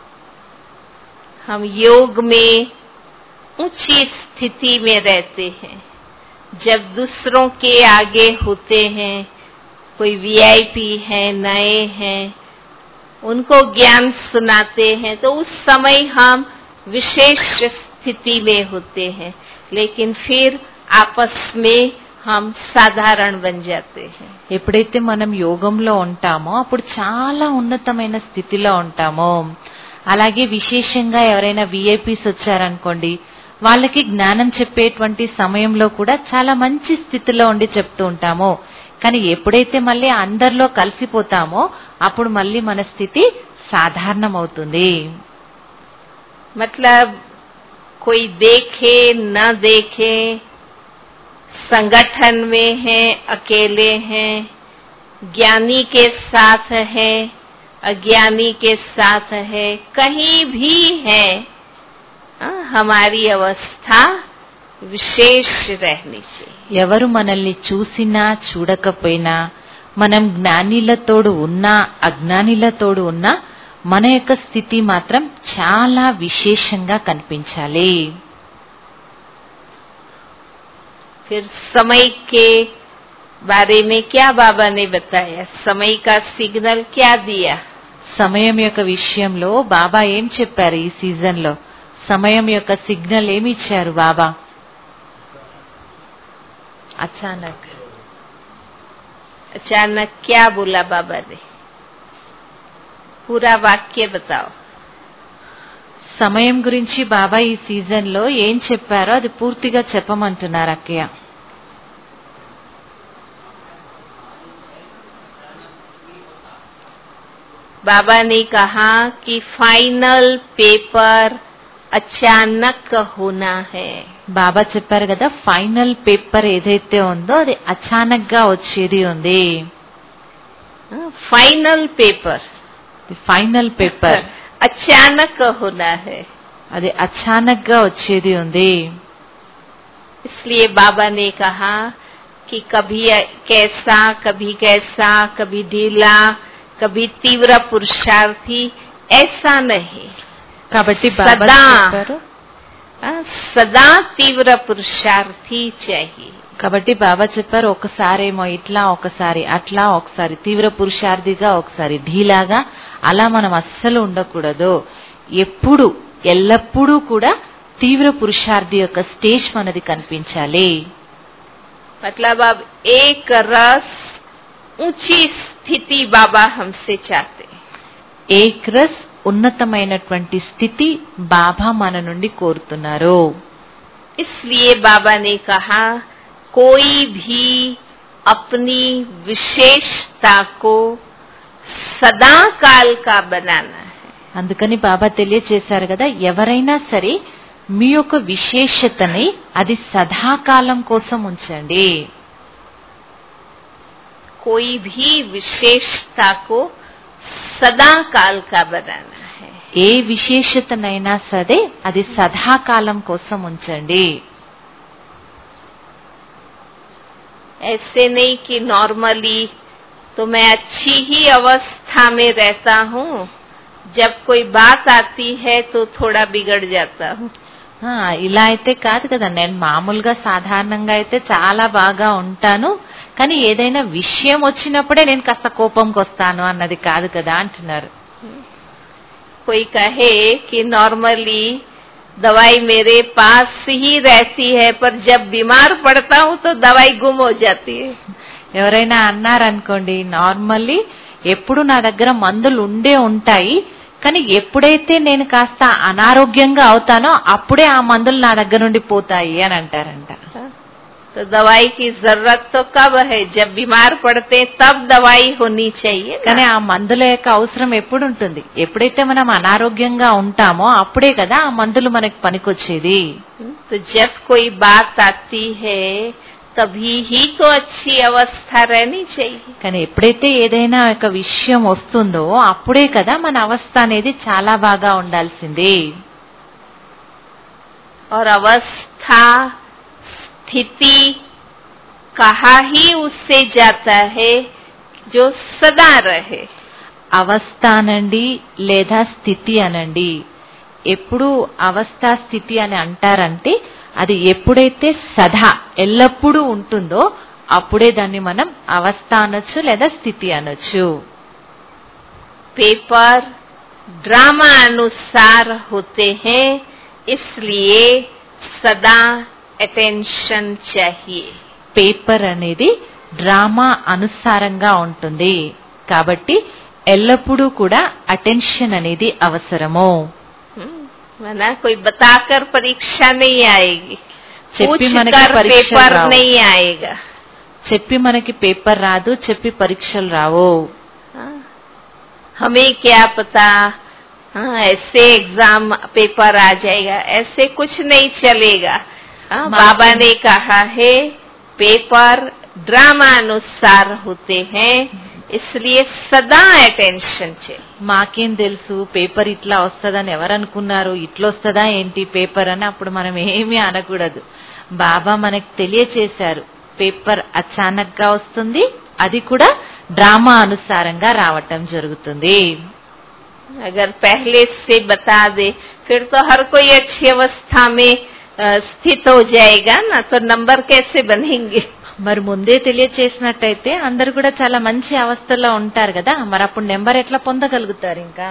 हम योग में ऊंची स्थिति में रहते हैं, जब दूसरों के आगे होते हैं, कोई वीआईपी है, नए हैं, उनको ज्ञान सुनाते हैं, तो उस समय हम विशेष स्थिति में होते हैं, लेकिन फिर आपस में हम साधारण बन जाते हैं. ఎప్పుడైతే మనం యోగంలో ఉంటామో అప్పుడు చాలా ఉన్నతమైన స్థితిలో ఉంటామో. అలాగే విశేషంగా ఎవరైనా విఐపీస్ వచ్చారనుకోండి, వాళ్ళకి జ్ఞానం చెప్పేటువంటి సమయంలో కూడా చాలా మంచి స్థితిలో ఉండి చెప్తూ ఉంటాము. కానీ ఎప్పుడైతే మళ్ళీ అందరిలో కలిసిపోతామో అప్పుడు మళ్ళీ మన స్థితి సాధారణమవుతుంది. मतलब कोई देखे न देखे, संगठन में है, अकेले हैं, ज्ञानी के साथ है, अज्ञानी के साथ है, कहीं भी है, आ, हमारी अवस्था विशेष रहनी चाहिए. ఎవరు మనల్ని చూసినా చూడకపోయినా, మనం జ్ఞానిలతోడు ఉన్నా అజ్ఞానిలతోడు ఉన్నా మన యొక్క స్థితి మాత్రం చాలా విశేషంగా కనిపించాలి. फिर समय के बारे में क्या बाबा ने बताया, समय का सिग्नल क्या दिया? సమయం యొక్క విషయంలో బాబా ఏం చెప్పారు? ఈ సీజన్ లో సమయం యొక్క సిగ్నల్ ఏమి ఇచ్చారు బాబా? अचानक अचानक क्या बोला बाबा ने? पूरा वाक्य बताओ. సమయం గురించి బాబా ఈ సీజన్ లో ఏం చెప్పారో అది పూర్తిగా చెప్పమంటున్నారు అక్కయ్య. बाबा ने कहा कि फाइनल पेपर अचानक होना है. బాబా చెప్పారు కదా, ఫైనల్ పేపర్ ఏదైతే ఉందో అది అచానక్ గా వచ్చేది ఉంది. फाइनल पेपर ఫైనల్ పేపర్ अचानक होना है, అది అచానక్ గా వచ్చేది ఉంది. इसलिए बाबा ने कहा कि कभी कैसा, कभी कैसा, कभी ढीला, कभी तीव्र पुरुषार्थी, ऐसा नहीं. కాబట్టి బాబా సదా చెప్పారు, सदा तीव्र पुरुषार्थी चाहिए. కాబట్టి బాబా చెప్పారు ఒకసారేమో ఇట్లా, ఒకసారి అట్లా, ఒకసారి తీవ్ర పురుషార్థిగా, ఒకసారి ఢీలాగా, అలా మనం అస్సలు ఉండకూడదు. ఎప్పుడు ఎల్లప్పుడూ కూడా తీవ్ర పురుషార్థి యొక్క స్టేజ్ మనది కనిపించాలి. मतलब अब एक रस ऊंची स्थिति बाबा हमसे चाहते हैं. ఏక్ రస్ ఉన్నతమైనటువంటి స్థితి బాబా మన నుండి కోరుతున్నారు. इसलिए बाबा ने कहा कोई भी अपनी विशेषता को सदा काल का बनाना है. అందుకని బాబా తెలియచేశారు కదా, ఎవరైనా సరే మీ యొక్క విశేషతని అది సదాకాలం కోసం ఉంచండి. कोई भी विशेषता को सदा काल का बनाना है. ఏ విశేషతనైనా సరే అది సదాకాలం కోసం ఉంచండి. ऐसे नहीं कि नॉर्मली तो मैं अच्छी ही अवस्था में रहता हूँ, जब कोई बात आती है तो थोड़ा बिगड़ जाता हूँ. ఆ, ఇలా అయితే కాదు కదా, నేను మామూలుగా సాధారణంగా అయితే చాలా బాగా ఉంటాను, కానీ ఏదైనా విషయం వచ్చినప్పుడే నేను కాస్త కోపంకి వస్తాను అన్నది కాదు కదా అంటున్నారు. कोई कहे कि नॉर्मली दवाई मेरे पास ही रहती है, पर जब बीमार पड़ता हूँ तो दवाई गुम हो जाती है. ఎవరైనా అన్నారనుకోండి, నార్మల్లీ ఎప్పుడు నా దగ్గర మందులు ఉండే ఉంటాయి, కానీ ఎప్పుడైతే నేను కాస్త అనారోగ్యంగా అవుతానో అప్పుడే ఆ మందులు నా దగ్గర నుండి పోతాయి అని అంటారంట. तो दवाई की जरूरत तो कब है? जब बीमार पड़ते तब दवाई होनी चाहिए కానీ ఆ మందుల యొక్క అవసరం ఎప్పుడు ఉంటుంది? ఎప్పుడైతే మనం అనారోగ్యంగా ఉంటామో అప్పుడే కదా ఆ మందులు మనకి పనికొచ్చేది. तो जब कोई बात आती है तभी ही तो अच्छी अवस्था रहनी चाहिए. కానీ ఎప్పుడైతే ఏదైనా ఒక విషయం వస్తుందో అప్పుడే కదా మన అవస్థ అనేది చాలా బాగా ఉండాల్సింది. और अवस्था स्थिति कहा ही उससे जाता है जो सदा रहे. అవస్థ అనండి లేదా స్థితి అనండి, ఎప్పుడు అవస్థ స్థితి అని అంటారంటే అది ఎప్పుడైతే సదా ఎల్లప్పుడూ ఉంటుందో అప్పుడే దాన్ని మనం అవస్థ అనొచ్చు లేదా స్థితి అనొచ్చు. पेपर ड्रामा अनुसार होते हैं, इसलिए सदा अटेंशन चाहिए. పేపర్ అనేది డ్రామా అనుసారంగా ఉంటుంది కాబట్టి ఎల్లప్పుడూ కూడా అటెన్షన్ అనేది అవసరము. मना कोई बताकर परीक्षा नहीं आएगी, చెప్పి पूछ మనకి कर పరీక్షలు पेपर రావు. नहीं आएगा. చెప్పి మనకి పేపర్ రాదు, చెప్పి పరీక్షలు రావు. हाँ, हमें क्या पता, हाँ ऐसे एग्जाम पेपर आ जाएगा, ऐसे कुछ नहीं चलेगा. हाँ, बाबा ने कहा है पेपर ड्रामा अनुसार होते हैं, इसलिए सदा अटेंशन चाहिए. మాకేం తెలుసు పేపర్ ఇట్లా వస్తుందని ఎవరనుకున్నారు, ఇట్లా వస్తుందా ఏంటి పేపర్ అని అప్పుడు మనం ఏమీ అనకూడదు. బాబా మనకి తెలియచేశారు పేపర్ అచానక్ గా వస్తుంది, అది కూడా డ్రామా అనుసారంగా రావటం జరుగుతుంది. अगर पहले से बता दे फिर तो हर कोई अच्छी अवस्था में स्थित हो जाएगा ना, तो नंबर कैसे बनेंगे? మరి ముందే తెలియచేసినట్టయితే అందరు కూడా చాలా మంచి అవస్థలో ఉంటారు కదా, మరి అప్పుడు నెంబర్ ఎట్లా పొందగలుగుతారు? ఇంకా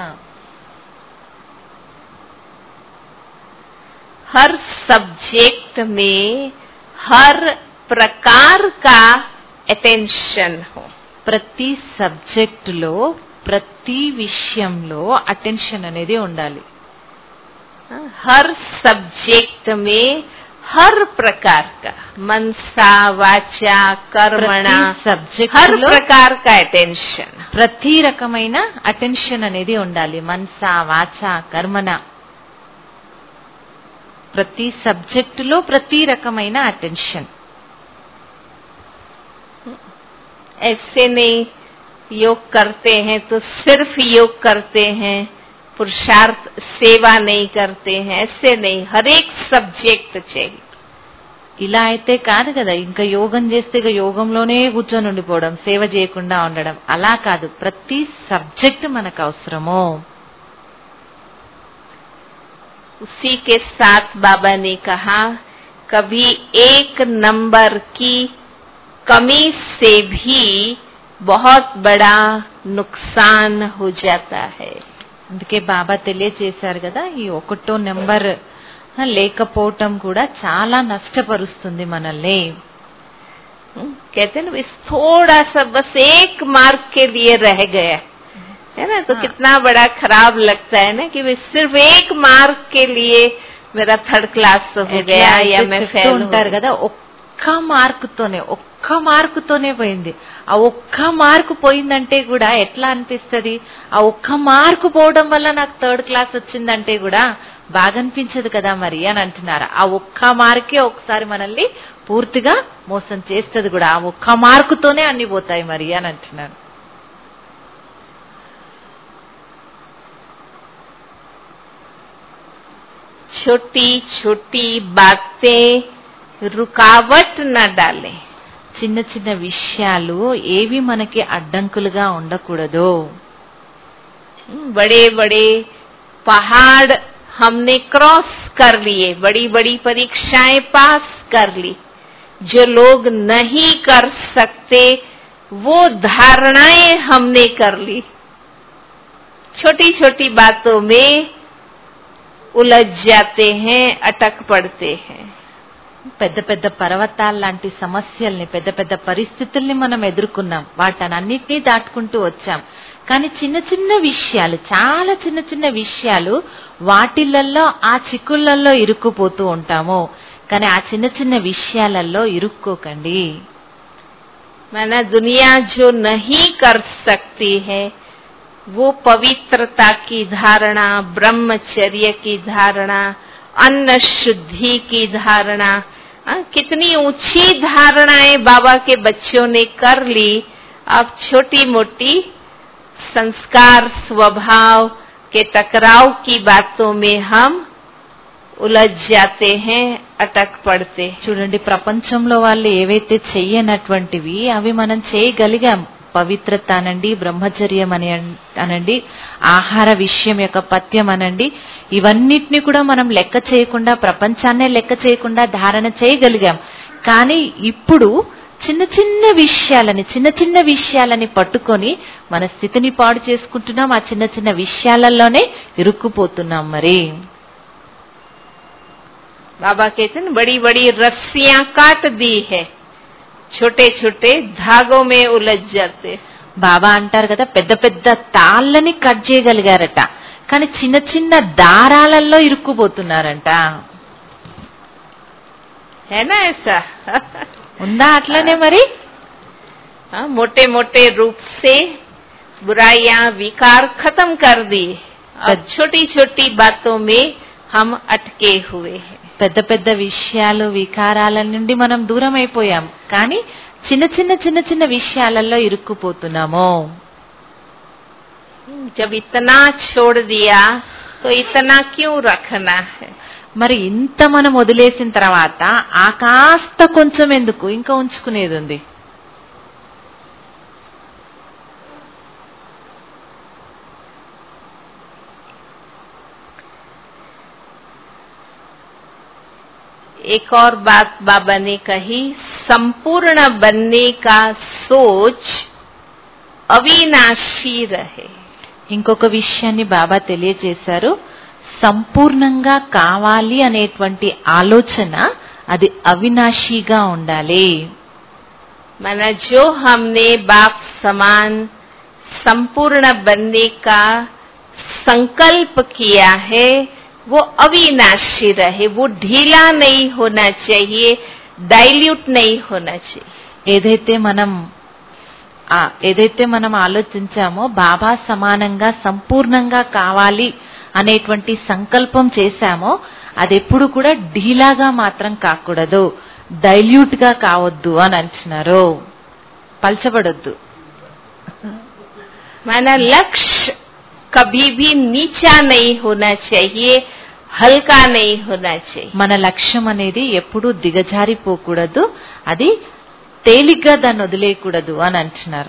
हर सब्जेक्ट में हर प्रकार का अटेंशन हो. ప్రతి సబ్జెక్టులో ప్రతి విషయంలో అటెన్షన్ అనేది ఉండాలి. हर सब्जेक्ट में हर प्रकार का मनसा वाचा कर्मणा सब्जेक्ट हर प्रकार का अटेंशन. ప్రతి రకమైన అటెన్షన్ అనేది ఉండాలి. మనస వాచ కర్మణ ప్రతి సబ్జెక్టులో ప్రతి రకమైన అటెన్షన్. ऐसे नहीं योग करते हैं तो सिर्फ योग करते हैं, पुरुषार्थ सेवा नहीं करते हैं, ऐसे नहीं, हर एक सब्जेक्ट चाहिए. ఇలా అయితే కాదు కదా, ఇంకా యోగం చేస్తే ఇక యోగంలోనే కూర్చొని ఉండిపోవడం, సేవ చేయకుండా ఉండడం, అలా కాదు. ప్రతి సబ్జెక్ట్ మనకు అవసరము. उसी के साथ बाबा ने कहा कभी एक नंबर की कमी से भी बहुत बड़ा नुकसान हो जाता है. అందుకే బాబా తెలియచేశారు కదా, ఈ ఒకటో నెంబర్ లేకపోవటం కూడా చాలా నష్టపరుస్తుంది మనల్ని. कहते हैं ना थोड़ा सा बस एक मार्क के लिए रह गया है ना, तो हाँ. कितना बड़ा खराब लगता है ना कि सिर्फ एक मार्क के लिए मेरा थर्ड क्लास हो गया या मैं फेल ఉంటారు కదా, ఒక్క మార్కుతోనే ఒక్క మార్కుతోనే పోయింది. ఆ ఒక్క మార్కు పోయిందంటే కూడా ఎట్లా అనిపిస్తుంది? ఆ ఒక్క మార్కు పోవడం వల్ల నాకు థర్డ్ క్లాస్ వచ్చిందంటే కూడా బాగా అనిపించదు కదా మరి అని అంటున్నారు. ఆ ఒక్క మార్కే ఒకసారి మనల్ని పూర్తిగా మోసం చేస్తుంది కూడా. ఆ ఒక్క మార్కుతోనే అన్ని పోతాయి మరి అని అంటున్నారు. छोटी छोटी बातें रुकावट न डालें. చిన్న చిన్న విషయాలు ఏవి మనకి అడ్డంకులుగా ఉండకూడదు. बड़े बड़े पहाड़ हमने क्रॉस कर लिए, बड़ी बड़ी परीक्षाएं पास कर ली. जो लोग नहीं कर सकते वो धारणाएं हमने कर ली. छोटी छोटी बातों में उलझ जाते हैं, अटक पड़ते हैं. పెద్ద పెద్ద పర్వతాల లాంటి సమస్యల్ని, పెద్ద పెద్ద పరిస్థితుల్ని మనం ఎదుర్కొన్నాం, వాటన్నిటినీ దాటుకుంటూ వచ్చాం. కానీ చిన్న చిన్న విషయాలు, చాలా చిన్న చిన్న విషయాలు, వాటిలలో ఆ చిక్కులలో ఇరుక్కుపోతూ ఉంటాము. కానీ ఆ చిన్న చిన్న విషయాలలో ఇరుక్కోకండి. माना दुनिया जो नहीं कर सकती है वो पवित्रता की धारणा, ब्रह्मचर्य की धारणा, अन्न शुद्धि की धारणा, आ, कितनी ऊंची धारणाएं बाबा के बच्चों ने कर ली. अब छोटी मोटी संस्कार स्वभाव के टकराव की बातों में हम उलझ जाते हैं, अटक पड़ते. చూడండి, ప్రపంచంలో వాళ్ళు ఏవైతే చెయ్యనటువంటివి అవి మనం చేయగలిగాం. పవిత్రత అనండి, బ్రహ్మచర్యం అని అనండి, ఆహార విషయం యొక్క పథ్యం అనండి, ఇవన్నిటిని కూడా మనం లెక్క చేయకుండా, ప్రపంచాన్నే లెక్క చేయకుండా ధారణ చేయగలిగాం. కానీ ఇప్పుడు చిన్న చిన్న విషయాలని చిన్న చిన్న విషయాలని పట్టుకొని మన స్థితిని పాడు చేసుకుంటున్నాం. ఆ చిన్న చిన్న విషయాలలోనే ఇరుక్కుపోతున్నాం. మరి बाबा कहते हैं बड़ी बड़ी रस्सियां काट दी है, छोटे छोटे धागों में उलझ जाते. బాబా అంటారు కదా, పెద్ద పెద్ద తాళ్ళని కట్ చేయగలిగారట, కానీ చిన్న చిన్న దారాలలో ఇరుక్కుపోతున్నారంట. है ना ऐसा? ఉందా అట్లనే? మరి हाँ, मोटे मोटे रूप से बुराइयां विकार खत्म कर दी. अब छोटी छोटी बातों में हम अटके हुए हैं. పెద్ద పెద్ద విషయాలు వికారాల నుండి మనం దూరం అయిపోయాం, కానీ చిన్న చిన్న చిన్న చిన్న విషయాలలో ఇరుక్కుపోతున్నాము. जब इतना छोड़ दिया तो इतना क्यों रखना है? మరి ఇంత మనం వదిలేసిన తర్వాత ఆ కాస్త కొంచెం ఎందుకు ఇంకా ఉంచుకునేది ఉంది. एक और बात बाबा ने कही, संपूर्ण बनने का सोच अविनाशी रहे. ఇంకొక విషయాన్ని బాబా తెలియజేశారు, సంపూర్ణంగా కావాలి అనేటువంటి ఆలోచన అది అవినాశిగా ఉండాలి. माना जो हमने बाप समान संपूर्ण बनने का संकल्प किया है वो अविनाशी रहे. वो ढीला नहीं होना चाहिए, डाइल्यूट नहीं होना चाहिए. ఏదైతే మనం ఏదైతే మనం ఆలోచించామో బాబా సమానంగా సంపూర్ణంగా కావాలి అనేటువంటి సంకల్పం చేశామో అది ఎప్పుడు కూడా ఢీలాగా మాత్రం కాకూడదు, డైల్యూట్ గా కావద్దు అని అంటున్నారు. పల్చబడొద్దు. माना लक्ष्य कभी भी नीचा नहीं होना चाहिए, हल्का नहीं होना चाहिए. మన లక్ష్యం అనేది ఎప్పుడు దిగజారిపోకూడదు, అది తేలిగ్గా దాన్ని వదిలేయకూడదు అని అంటున్నారు.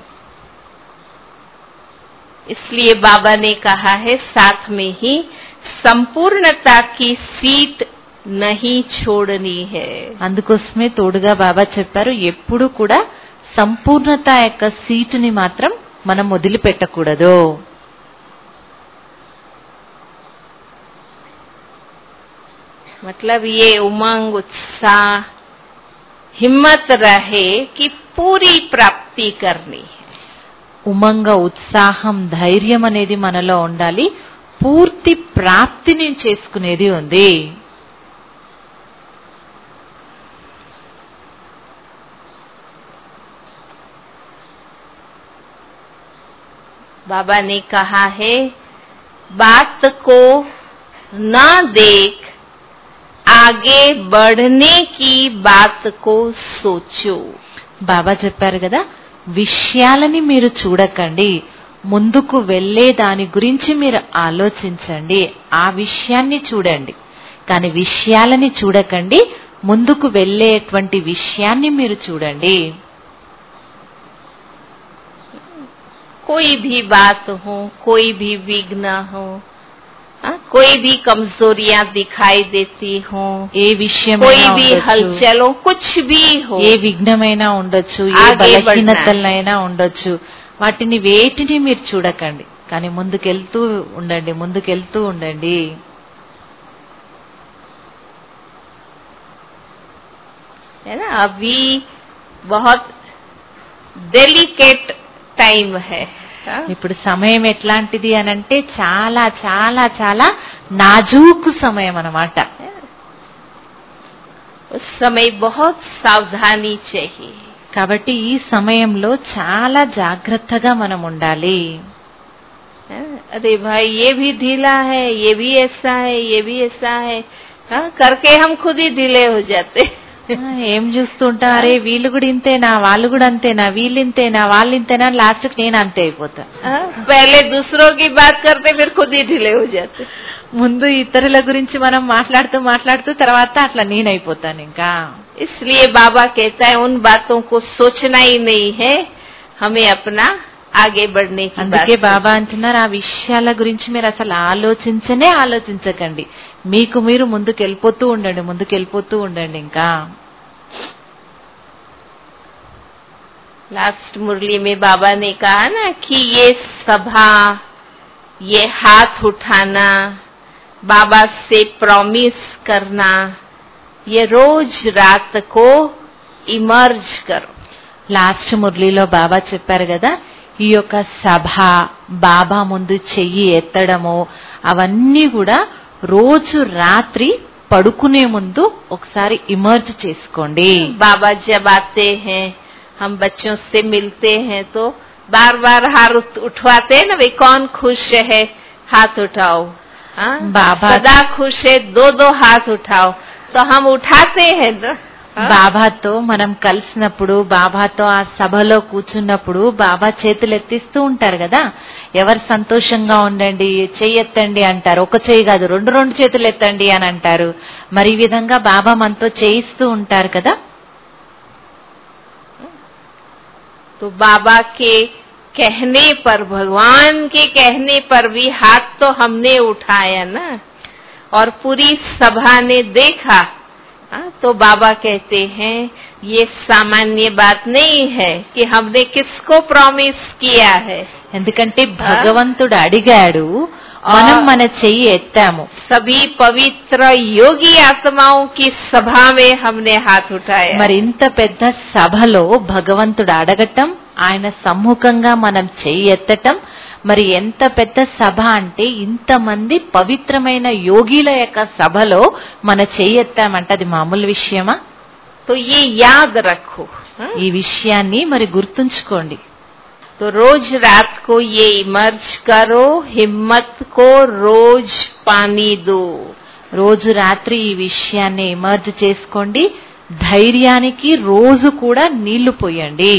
इसलिए बाबा ने कहा है साथ में ही संपूर्णता की सीट नहीं छोड़नी है. అందుకోసమే తోడుగా బాబా చెప్పారు, ఎప్పుడు కూడా సంపూర్ణత యొక్క సీటుని మాత్రం మనం వదిలిపెట్టకూడదు. मतलब ये उमंग उत्साह हिम्मत रहे कि पूरी प्राप्ति करनी है. ఉమంగ ఉత్సాహం ధైర్యం అనేది మనలో ఉండాలి, పూర్తి ప్రాప్తిని చేసుకునేది ఉంది. बाबा ने कहा है बात को न देख आगे बढ़ने की बात को सोचो. బాబా చెప్పారు కదా, విషయాలని మీరు చూడకండి, ముందుకు వెళ్లే దాని గురించి మీరు ఆలోచించండి. ఆ విషయాన్ని చూడండి, కానీ విషయాలని చూడకండి, ముందుకు వెళ్లేటువంటి విషయాన్ని మీరు చూడండి. कोई भी बात हो, कोई भी विघ्न हो, आ, कोई भी कमजोरियां दिखाई देती हो, ఏ విషయం कोई भी हलचल हो, कुछ भी हो, ఏ విఘ్నమైనా ఉండొచ్చు, ఏ ఆగే బలహీనతలైనా ఉండొచ్చు, వాటిని వేటిని మీరు చూడకండి, కానీ ముందుకెళ్తూ ఉండండి, ముందుకెళ్తూ ఉండండి. है ना? अभी बहुत डेलिकेट टाइम है. ఇప్పుడు సమయం ఎట్లాంటిది అనంటే చాలా చాలా చాలా నాజూకు సమయం అన్నమాట. उस समय बहुत सावधानी चाहिए। కాబట్టి ఈ సమయంలో చాలా జాగ్రత్తగా మనం ఉండాలి. अरे भाई ये भी ढीला है, ये भी ऐसा है, ये भी ऐसा है, हाँ, करके हम खुद ही ढीले हो जाते। ఏం చూస్తుంటా, అరే వీళ్ళు కూడా ఇంతేనా, వాళ్ళు కూడా అంతేనా, వీళ్ళు ఇంతేనా, వాళ్ళు ఇంతేనా, లాస్ట్ కి నేను అంతే అయిపోతా. पहले दूसरों की बात करते फिर खुद ही ढीले हो जाते. ముందు ఇతరుల గురించి మనం మాట్లాడుతూ మాట్లాడుతూ తర్వాత అట్లా నేనైపోతాను ఇంకా. इसलिए बाबा कहता है उन बातों को सोचना ही नहीं है, हमें अपना आगे बढ़ने की बात. అందుకే బాబా అంటున్నారు ఆ విషయాల గురించి మీరు అసలు ఆలోచించనే ఆలోచించకండి, మీకు మీరు ముందుకు వెళ్ళిపోతూ ఉండండి, ముందుకు వెళ్ళిపోతూ ఉండండి ఇంకా. लास्ट मुरली में बाबा ने कहा ना कि ये सभा, ये हाथ उठाना, बाबा से प्रॉमिस करना, ये रोज रात को इमर्ज करो. లాస్ట్ మురళిలో బాబా చెప్పారు కదా, ఈ యొక్క సభ, బాబా ముందు చెయ్యి ఎత్తడము, అవన్నీ కూడా రోజు రాత్రి పడుకునే ముందు ఒకసారి ఇమర్జ్ చేసుకోండి. बाबा जब आते हैं, हम बच्चों से मिलते हैं तो बार बार हाथ उठवाते हैं ना, वे कौन खुश है हाथ उठाओ, हाँ? बाबा सदा खुश है दो दो हाथ उठाओ, तो हम उठाते हैं तो బాబాతో మనం కలిసినప్పుడు, బాబాతో ఆ సభలో కూర్చున్నప్పుడు బాబా చేతులు ఎత్తిస్తూ ఉంటారు కదా, ఎవరు సంతోషంగా ఉండండి చెయ్యి ఎత్తండి అంటారు, ఒక చెయ్యి కాదు రెండు రెండు చేతులు ఎత్తండి అని అంటారు. మరి ఈ విధంగా బాబా మనతో చేయిస్తూ ఉంటారు కదా. तो बाबा के कहने पर, भगवान के कहने पर भी हाथ तो हमने उठाया ना, और पूरी सभा ने देखा. हाँ, तो बाबा कहते हैं ये सामान्य बात नहीं है कि हमने किसको प्रॉमिस किया है. ఎందుకంటే భగవంతుడు అడిగాడు, మనం మన చెయ్యి ఎత్తాము. सभी पवित्र योगी आत्माओं की सभा में हमने हाथ उठाया. మరి ఇంత పెద్ద సభలో భగవంతుడు అడగటం, ఆయన సమ్ముఖంగా మనం చెయ్యి ఎత్తటం, మరి ఎంత పెద్ద సభ అంటే ఇంతమంది పవిత్రమైన యోగిల యొక్క సభలో మన చెయ్యి ఎత్తామంటే అది మామూలు విషయమా? तो ये याद रखो. ఈ విషయాన్ని మరి గుర్తుంచుకోండి. तो रोज रात को ये इमर्ज करो, हिम्मत को रोज पानी दो. రోజు రాత్రి ఈ విషయాన్ని ఇమర్జ్ చేసుకోండి, ధైర్యానికి రోజు కూడా నీళ్లు పోయండి.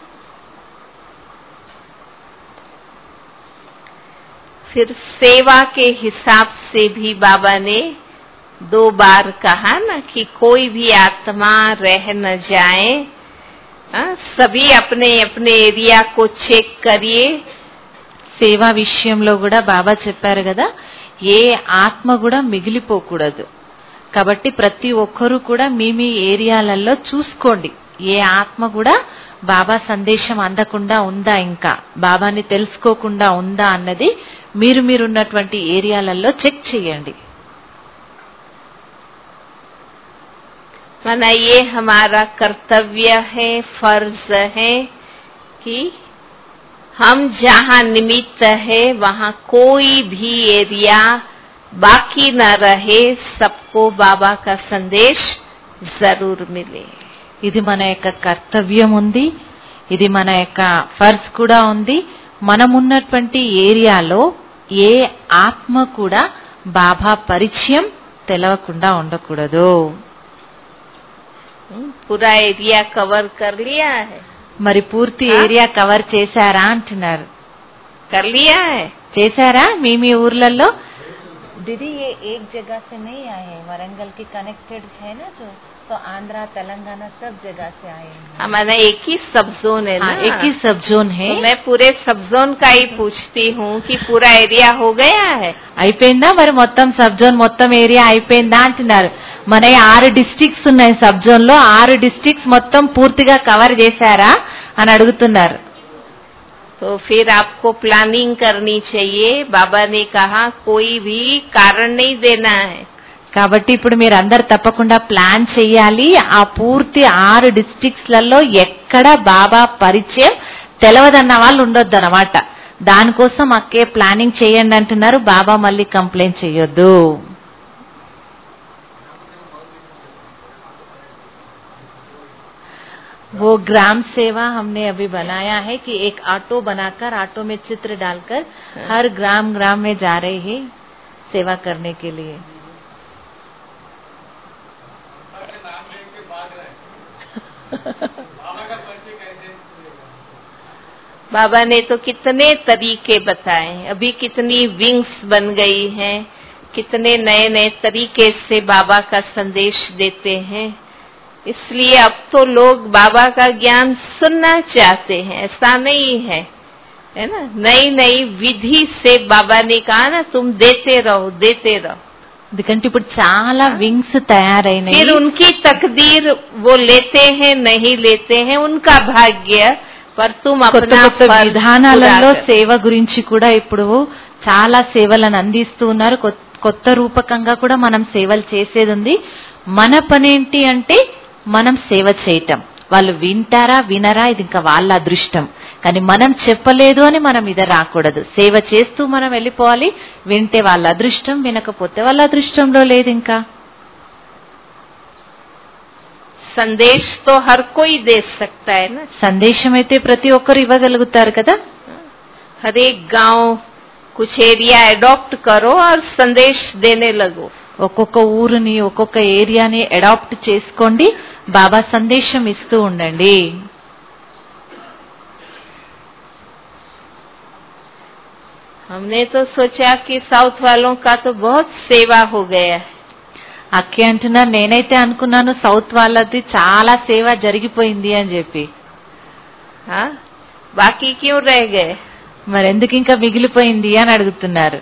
फिर सेवा के हिसाब से भी बाबा ने दो बार कहा ना कि कोई भी आत्मा रह न जाए. आ, सभी अपने अपने एरिया को चेक करिए. సేవా విషయంలో కూడా బాబా చెప్పారు కదా, ఏ ఆత్మ కూడా మిగిలిపోకూడదు. కాబట్టి ప్రతి ఒక్కరూ కూడా మీ మీ ఏరియాలలో చూసుకోండి, ఏ ఆత్మ కూడా బాబా సందేశం అందకుండా ఉందా, ఇంకా బాబాని తెలుసుకోకుండా ఉందా అన్నది మీరు మీరున్నటువంటి ఏరియాలలో చెక్ చేయండి. माना ये हमारा कर्तव्य है, फर्ज है कि हम जहाँ निमित्त है वहाँ कोई भी एरिया बाकी न रहे, सबको बाबा का संदेश जरूर मिले. ఇది మన యొక్క కర్తవ్యం ఉంది, ఇది మన యొక్క ఫర్జ్ కూడా ఉంది. మనమున్నటువంటి ఏరియాలో ఏ ఆత్మ కూడా బాబా పరిచయం తెలవకుండా ఉండకూడదు. पूरा एरिया कवर कर लिया है. మరి పూర్తి ఏరియా కవర్ చేశారా అంటున్నారు. कर लिया है. చేశారా మీ మీ ఊర్లలో? दीदी ये एक जगह से नहीं आए हैं, वरंगल की कनेक्टेड है ना जो, तो आंध्रा तेलंगाना सब जगह से आए हैं. हमारा एक ही सब जोन है ना, एक ही सब जोन है. तो मैं पूरे सब जोन का ही पूछती हूँ कि पूरा एरिया हो गया है. అయిపోయిందా మరి మొత్తం సబ్ జోన్ మొత్తం ఏరియా అయిపోయిందా అంటున్నారు. మన ఆరు డిస్ట్రిక్ట్స్ ఉన్నాయి సబ్ జోన్ లో, ఆరు డిస్ట్రిక్ట్స్ మొత్తం పూర్తిగా కవర్ చేశారా అని అడుగుతున్నారు. तो फिर आपको प्लानिंग करनी चाहिए. बाबा ने कहा कोई भी कारण नहीं देना है. కాబట్టి ఇప్పుడు మీరు అందరు తప్పకుండా ప్లాన్ చేయాలి. ఆ పూర్తి ఆరు డిస్ట్రిక్ట్స్ లలో ఎక్కడ బాబా పరిచయం తెలవదన్న వాళ్ళు ఉండొద్దు అన్నమాట. దానికోసం అక్కే ప్లానింగ్ చేయండి అంటున్నారు. బాబా మళ్ళీ కంప్లైంట్ చేయొద్దు. वो ग्राम सेवा हमने अभी बनाया है कि एक ऑटो बनाकर ऑटो में चित्र डालकर हर ग्राम ग्राम में जा रहे हैं सेवा करने के लिए। बाबा ने तो कितने तरीके बताए, अभी कितनी विंग्स बन गई हैं, कितने नए नए तरीके से बाबा का संदेश देते हैं। इसलिए अब तो लोग बाबा का ज्ञान सुनना चाहते हैं, ऐसा नहीं है, है ना। नई नई विधि से बाबा ने कहा ना, तुम देते रहो देते रहो। ఎందుకంటే ఇప్పుడు చాలా వింగ్స్ తయారైనాయి। फिर उनकी तकदीर वो लेते हैं नहीं लेते हैं उनका भाग्य, पर तुम अपना కొత్త విధానాలలో సేవ గురించి కూడా ఇప్పుడు చాలా సేవలను అందిస్తూ ఉన్నారు। కొత్త రూపకంగా కూడా మనం సేవలు చేసేది ఉంది। మన పనేంటి అంటే మనం సేవ చేయటం। వాళ్ళు వింటారా వినరా ఇది ఇంకా వాళ్ళ అదృష్టం, కానీ మనం చెప్పలేదు అని మనం ఇది రాకూడదు। సేవ చేస్తూ మనం వెళ్ళిపోవాలి। వింటే వాళ్ళ అదృష్టం, వినకపోతే వాళ్ళ అదృష్టంలో లేదు। ఇంకా संदेश तो हर कोई दे सकता है ना। సందేశం అయితే ప్రతి ఒక్కరు ఇవ్వగలుగుతారు కదా। हर एक गांव कुछ एरिया अडॉप्ट करो और संदेश देने लगो। ఒక్కొక్క ఊరుని ఒక్కొక్క ఏరియాని అడాప్ట్ చేసుకోండి, బాబా సందేశం ఇస్తూ ఉండండి। हमने तो सोचा कि साउथ वालों का तो बहुत सेवा हो गया है। అక్కి అంటున్నా, నేనైతే అనుకున్నాను సౌత్ వాళ్ళది చాలా సేవ జరిగిపోయింది అని చెప్పి। हाँ, बाकी क्यों रह गए? మరెందుకు ఇంకా మిగిలిపోయింది అని అడుగుతున్నారు।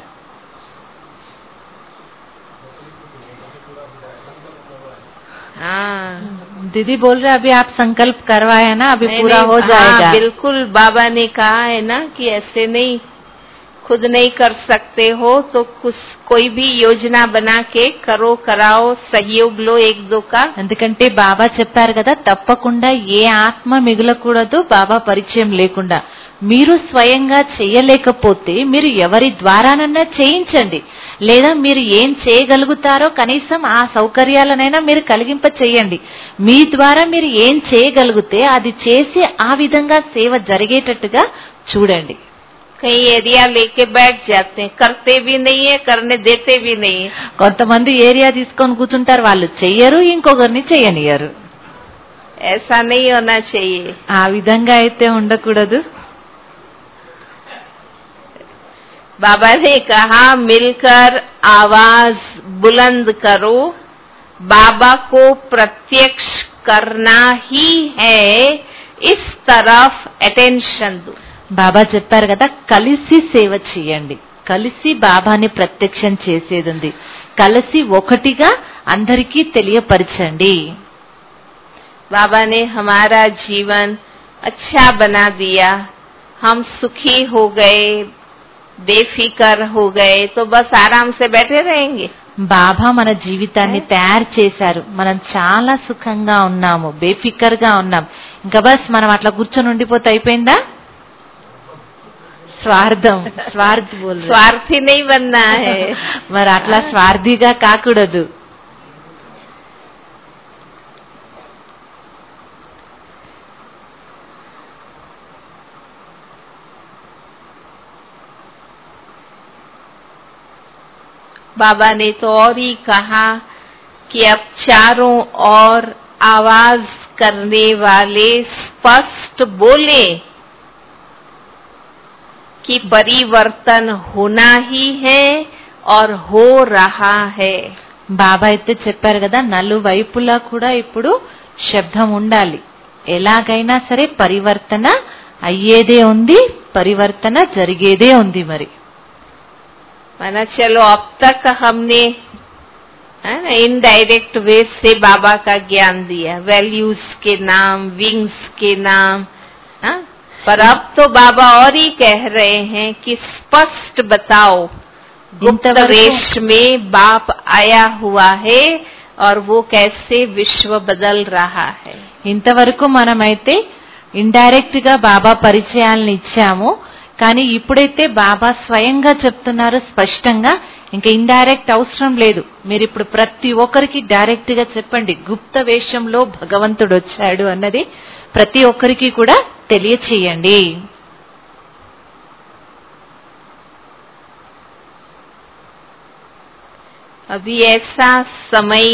हाँ, दीदी बोल रहे अभी आप संकल्प करवाया ना, अभी नहीं, पूरा नहीं, हो जाएगा। हाँ, बिल्कुल बाबा ने कहा है ना कि ऐसे नहीं, खुद नहीं कर सकते हो तो कुछ कोई भी योजना बना के करो, कराओ, सहयोग लो एक दो का। ఎందుకంటే బాబా చెప్పారు కదా, తప్పకుండా ఏ ఆత్మ మిగలకూడదు బాబా పరిచయం లేకుండా। మీరు స్వయంగా చేయలేకపోతే మీరు ఎవరి ద్వారానన్నా చేయించండి, లేదా మీరు ఏం చేయగలుగుతారో కనీసం ఆ సౌకర్యాలనైనా మీరు కలిగింప చేయండి। మీ ద్వారా మీరు ఏం చేయగలిగితే అది చేసి ఆ విధంగా సేవ జరిగేటట్టుగా చూడండి। कई एरिया लेके बैठ जाते हैं, करते भी नहीं है, करने देते भी नहीं है। కొంతమంది ఏరియా తీసుకొని కూర్చుంటారు, వాళ్ళు చెయ్యరు, ఇంకొకరిని చెయ్యనియరు। ऐसा नहीं होना चाहिए। ఆ విధంగా అయితే ఉండకూడదు। बाबा ने कहा मिलकर आवाज बुलंद करो, बाबा को प्रत्यक्ष करना ही है, इस तरफ अटेंशन दो। బాబా చెప్పారు కదా, కలిసి సేవ చేయండి, కలిసి బాబాని ప్రత్యక్షం చేసేది ఉంది, కలిసి ఒకటిగా అందరికీ తెలియపరచండి। बाबा ने हमारा जीवन अच्छा बना दिया, हम सुखी हो गए, बेफिकर हो गए, तो बस आराम से बैठे रहेंगे। బాబా మన జీవితాన్ని తయారు చేశారు, మనం చాలా సుఖంగా ఉన్నాము, బేఫికర్ గా ఉన్నాం, ఇంకా బస్ మనం అట్లా కూర్చొని ఉండిపోతే అయిపోయిందా? స్వార్థం స్వార్థ బోల్ स्वार्थी नहीं बनना है। మరి అట్లా స్వార్థిగా కాకూడదు। बाबा ने तो और ही कहा कि अब चारों ओर आवाज करने वाले स्पष्ट बोले कि परिवर्तन होना ही है और हो रहा है। బాబా అయితే చెప్పారు కదా, నలువైపులా కూడా ఇప్పుడు శబ్దం ఉండాలి, ఎలాగైనా సరే పరివర్తన అయ్యేదే ఉంది, పరివర్తన జరిగేదే ఉంది। మరి माना चलो अब तक हमने है ना इनडायरेक्ट वे से बाबा का ज्ञान दिया, वैल्यूज के नाम, विंग्स के नाम, हा? पर अब तो बाबा और ही कह रहे हैं कि स्पष्ट बताओ, गुप्त वेश में बाप आया हुआ है और वो कैसे विश्व बदल रहा है। ఇంతవరకు మనమైతే ఇండైరెక్ట్ గా బాబా పరిచయాలను ఇచ్చాము, కానీ ఇప్పుడైతే బాబా స్వయంగా చెప్తున్నారు స్పష్టంగా, ఇంకా ఇండైరెక్ట్ అవసరం లేదు. మీరు ఇప్పుడు ప్రతి ఒక్కరికి డైరెక్ట్ గా చెప్పండి, గుప్త వేషంలో భగవంతుడు వచ్చాడు అన్నది ప్రతి ఒక్కరికి కూడా తెలియచేయండి. अभी ऐसा समय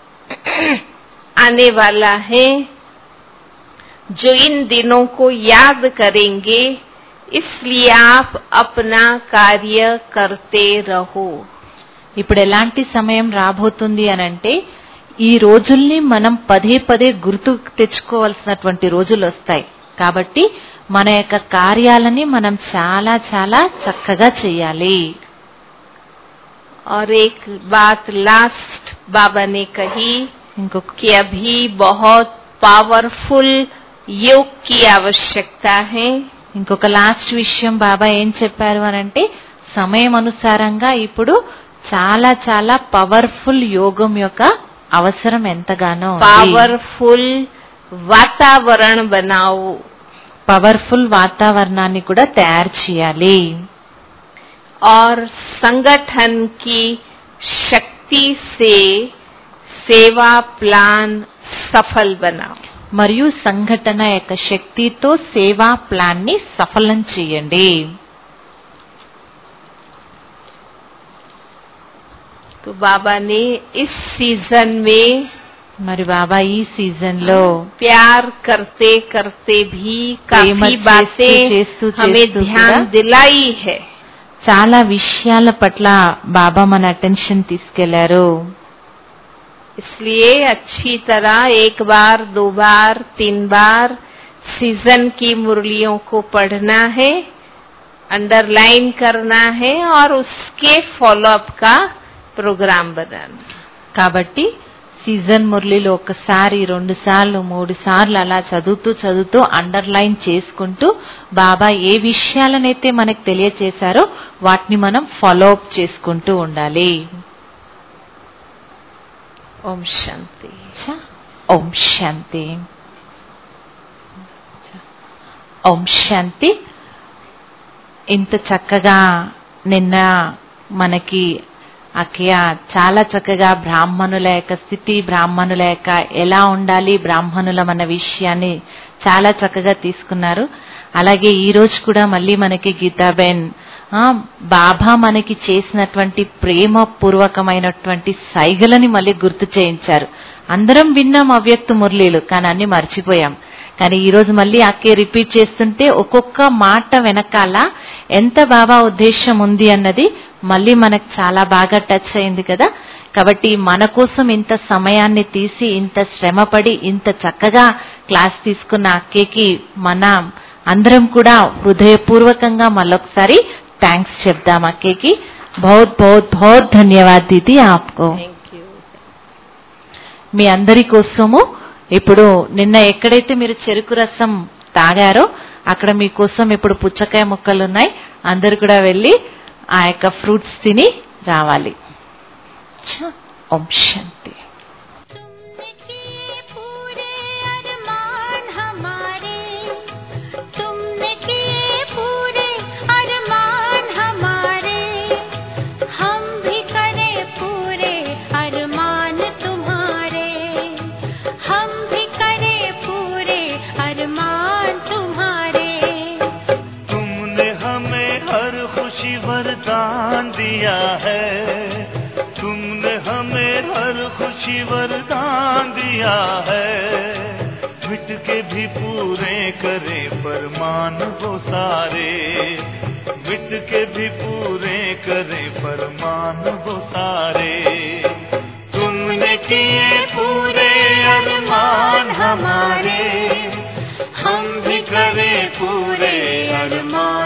आने वाला है जो इन दिनों को याद करेंगे, इसलिए आप अपना कार्य करते रहो. ఇప్పుడు ఎలాంటి సమయం రాబోతుంది అనంటే ఈ రోజుల్ని మనం పదే పదే గుర్తు తెచ్చుకోవాల్సినటువంటి రోజులు వస్తాయి. కాబట్టి మన యొక్క కార్యాలని మనం చాలా చాలా చక్కగా చేయాలి. और एक बात लास्ट बाबा ने कही ఇంకొక कि अभी बहुत पावरफुल योग की आवश्यकता है. ఇంకొక లాస్ట్ విషయం బాబా ఏం చెప్పారు అనంటే సమయం అనుసారంగా ఇప్పుడు చాలా చాలా పవర్ఫుల్ యోగం యొక్క అవసరం ఎంతగానో ఉంది. पावरफुल वातावरण बनाओ. పవర్ఫుల్ వాతావరణాన్ని కూడా తయారు చేయాలి. और संगठन की शक्ति से सेवा प्लान सफल बनाओ. మరియు సంఘటన యొక్క శక్తితో సేవా ప్లాన్ ని సఫలం చేయండి. तो बाबा ने इस सीजन में మరి బాబా ఈ సీజన్ లో प्यार करते करते भी प्रेम काफी चेस्तू बातें चेस्तू हमें चेस्तू ध्यान కూడా दिलाई है. చాలా విషయాల పట్ల బాబా మన అటెన్షన్ తీసుకెళ్లారు. इसलिए अच्छी तरह एक बार, दो बार, तीन बार सीजन की मुरलियों को पढ़ना है, अंडरलाइन करना है और उसके फॉलोअप का प्रोग्राम बनाना. కాబట్టి సీజన్ మురళిలో ఒకసారి, రెండు సార్లు, మూడు సార్లు అలా చదువుతూ చదువుతూ అండర్లైన్ చేసుకుంటూ బాబా ఏ విషయాలనైతే మనకు తెలియచేశారో వాటిని మనం ఫాలో అప్ చేసుకుంటూ ఉండాలి. ओम शांति. ఓం శాంతి. ఓం శాంతి. ఇంత చక్కగా నిన్న మనకి అక్కయ్య చాలా చక్కగా బ్రాహ్మణుల యొక్క స్థితి, బ్రాహ్మణుల యొక్క ఎలా ఉండాలి బ్రాహ్మణులం అన్న విషయాన్ని చాలా చక్కగా తీసుకున్నారు. అలాగే ఈ రోజు కూడా మళ్ళీ మనకి గీతాబెన్ బాబా మనకి చేసినటువంటి ప్రేమ పూర్వకమైనటువంటి సైగలని మళ్ళీ గుర్తు చేయించారు. అందరం విన్నాం అవ్యక్త మురళీలు, కానీ అన్ని మర్చిపోయాం. కానీ ఈ రోజు మళ్ళీ అక్కే రిపీట్ చేస్తుంటే ఒక్కొక్క మాట వెనకాల ఎంత బాబా ఉద్దేశం ఉంది అన్నది మళ్ళీ మనకు చాలా బాగా టచ్ అయింది కదా. కాబట్టి మన కోసం ఇంత సమయాన్ని తీసి, ఇంత శ్రమపడి, ఇంత చక్కగా క్లాస్ తీసుకున్న అక్కేకి మన అందరం కూడా హృదయపూర్వకంగా మళ్ళొకసారి థ్యాంక్స్ చెప్దాం అక్కేకి. బహుత్ బహుత్ బహుత్ ధన్యవాద్ దీది ఆప్కో. మీ అందరి కోసము ఇప్పుడు నిన్న ఎక్కడైతే మీరు చెరుకు రసం తాగారో అక్కడ మీకోసం ఇప్పుడు పుచ్చకాయ ముక్కలున్నాయి. అందరు కూడా వెళ్ళి ఆ యొక్క ఫ్రూట్స్ తిని రావాలి. ఓం శాంతి. वरदान दिया है, तुमने हमें हर खुशी वरदान दिया है, मिट के भी पूरे करे फरमान वो सारे, मिट के भी पूरे करे फरमान वो सारे, तुमने किए पूरे अरमान हमारे, हम भी करे पूरे अरमान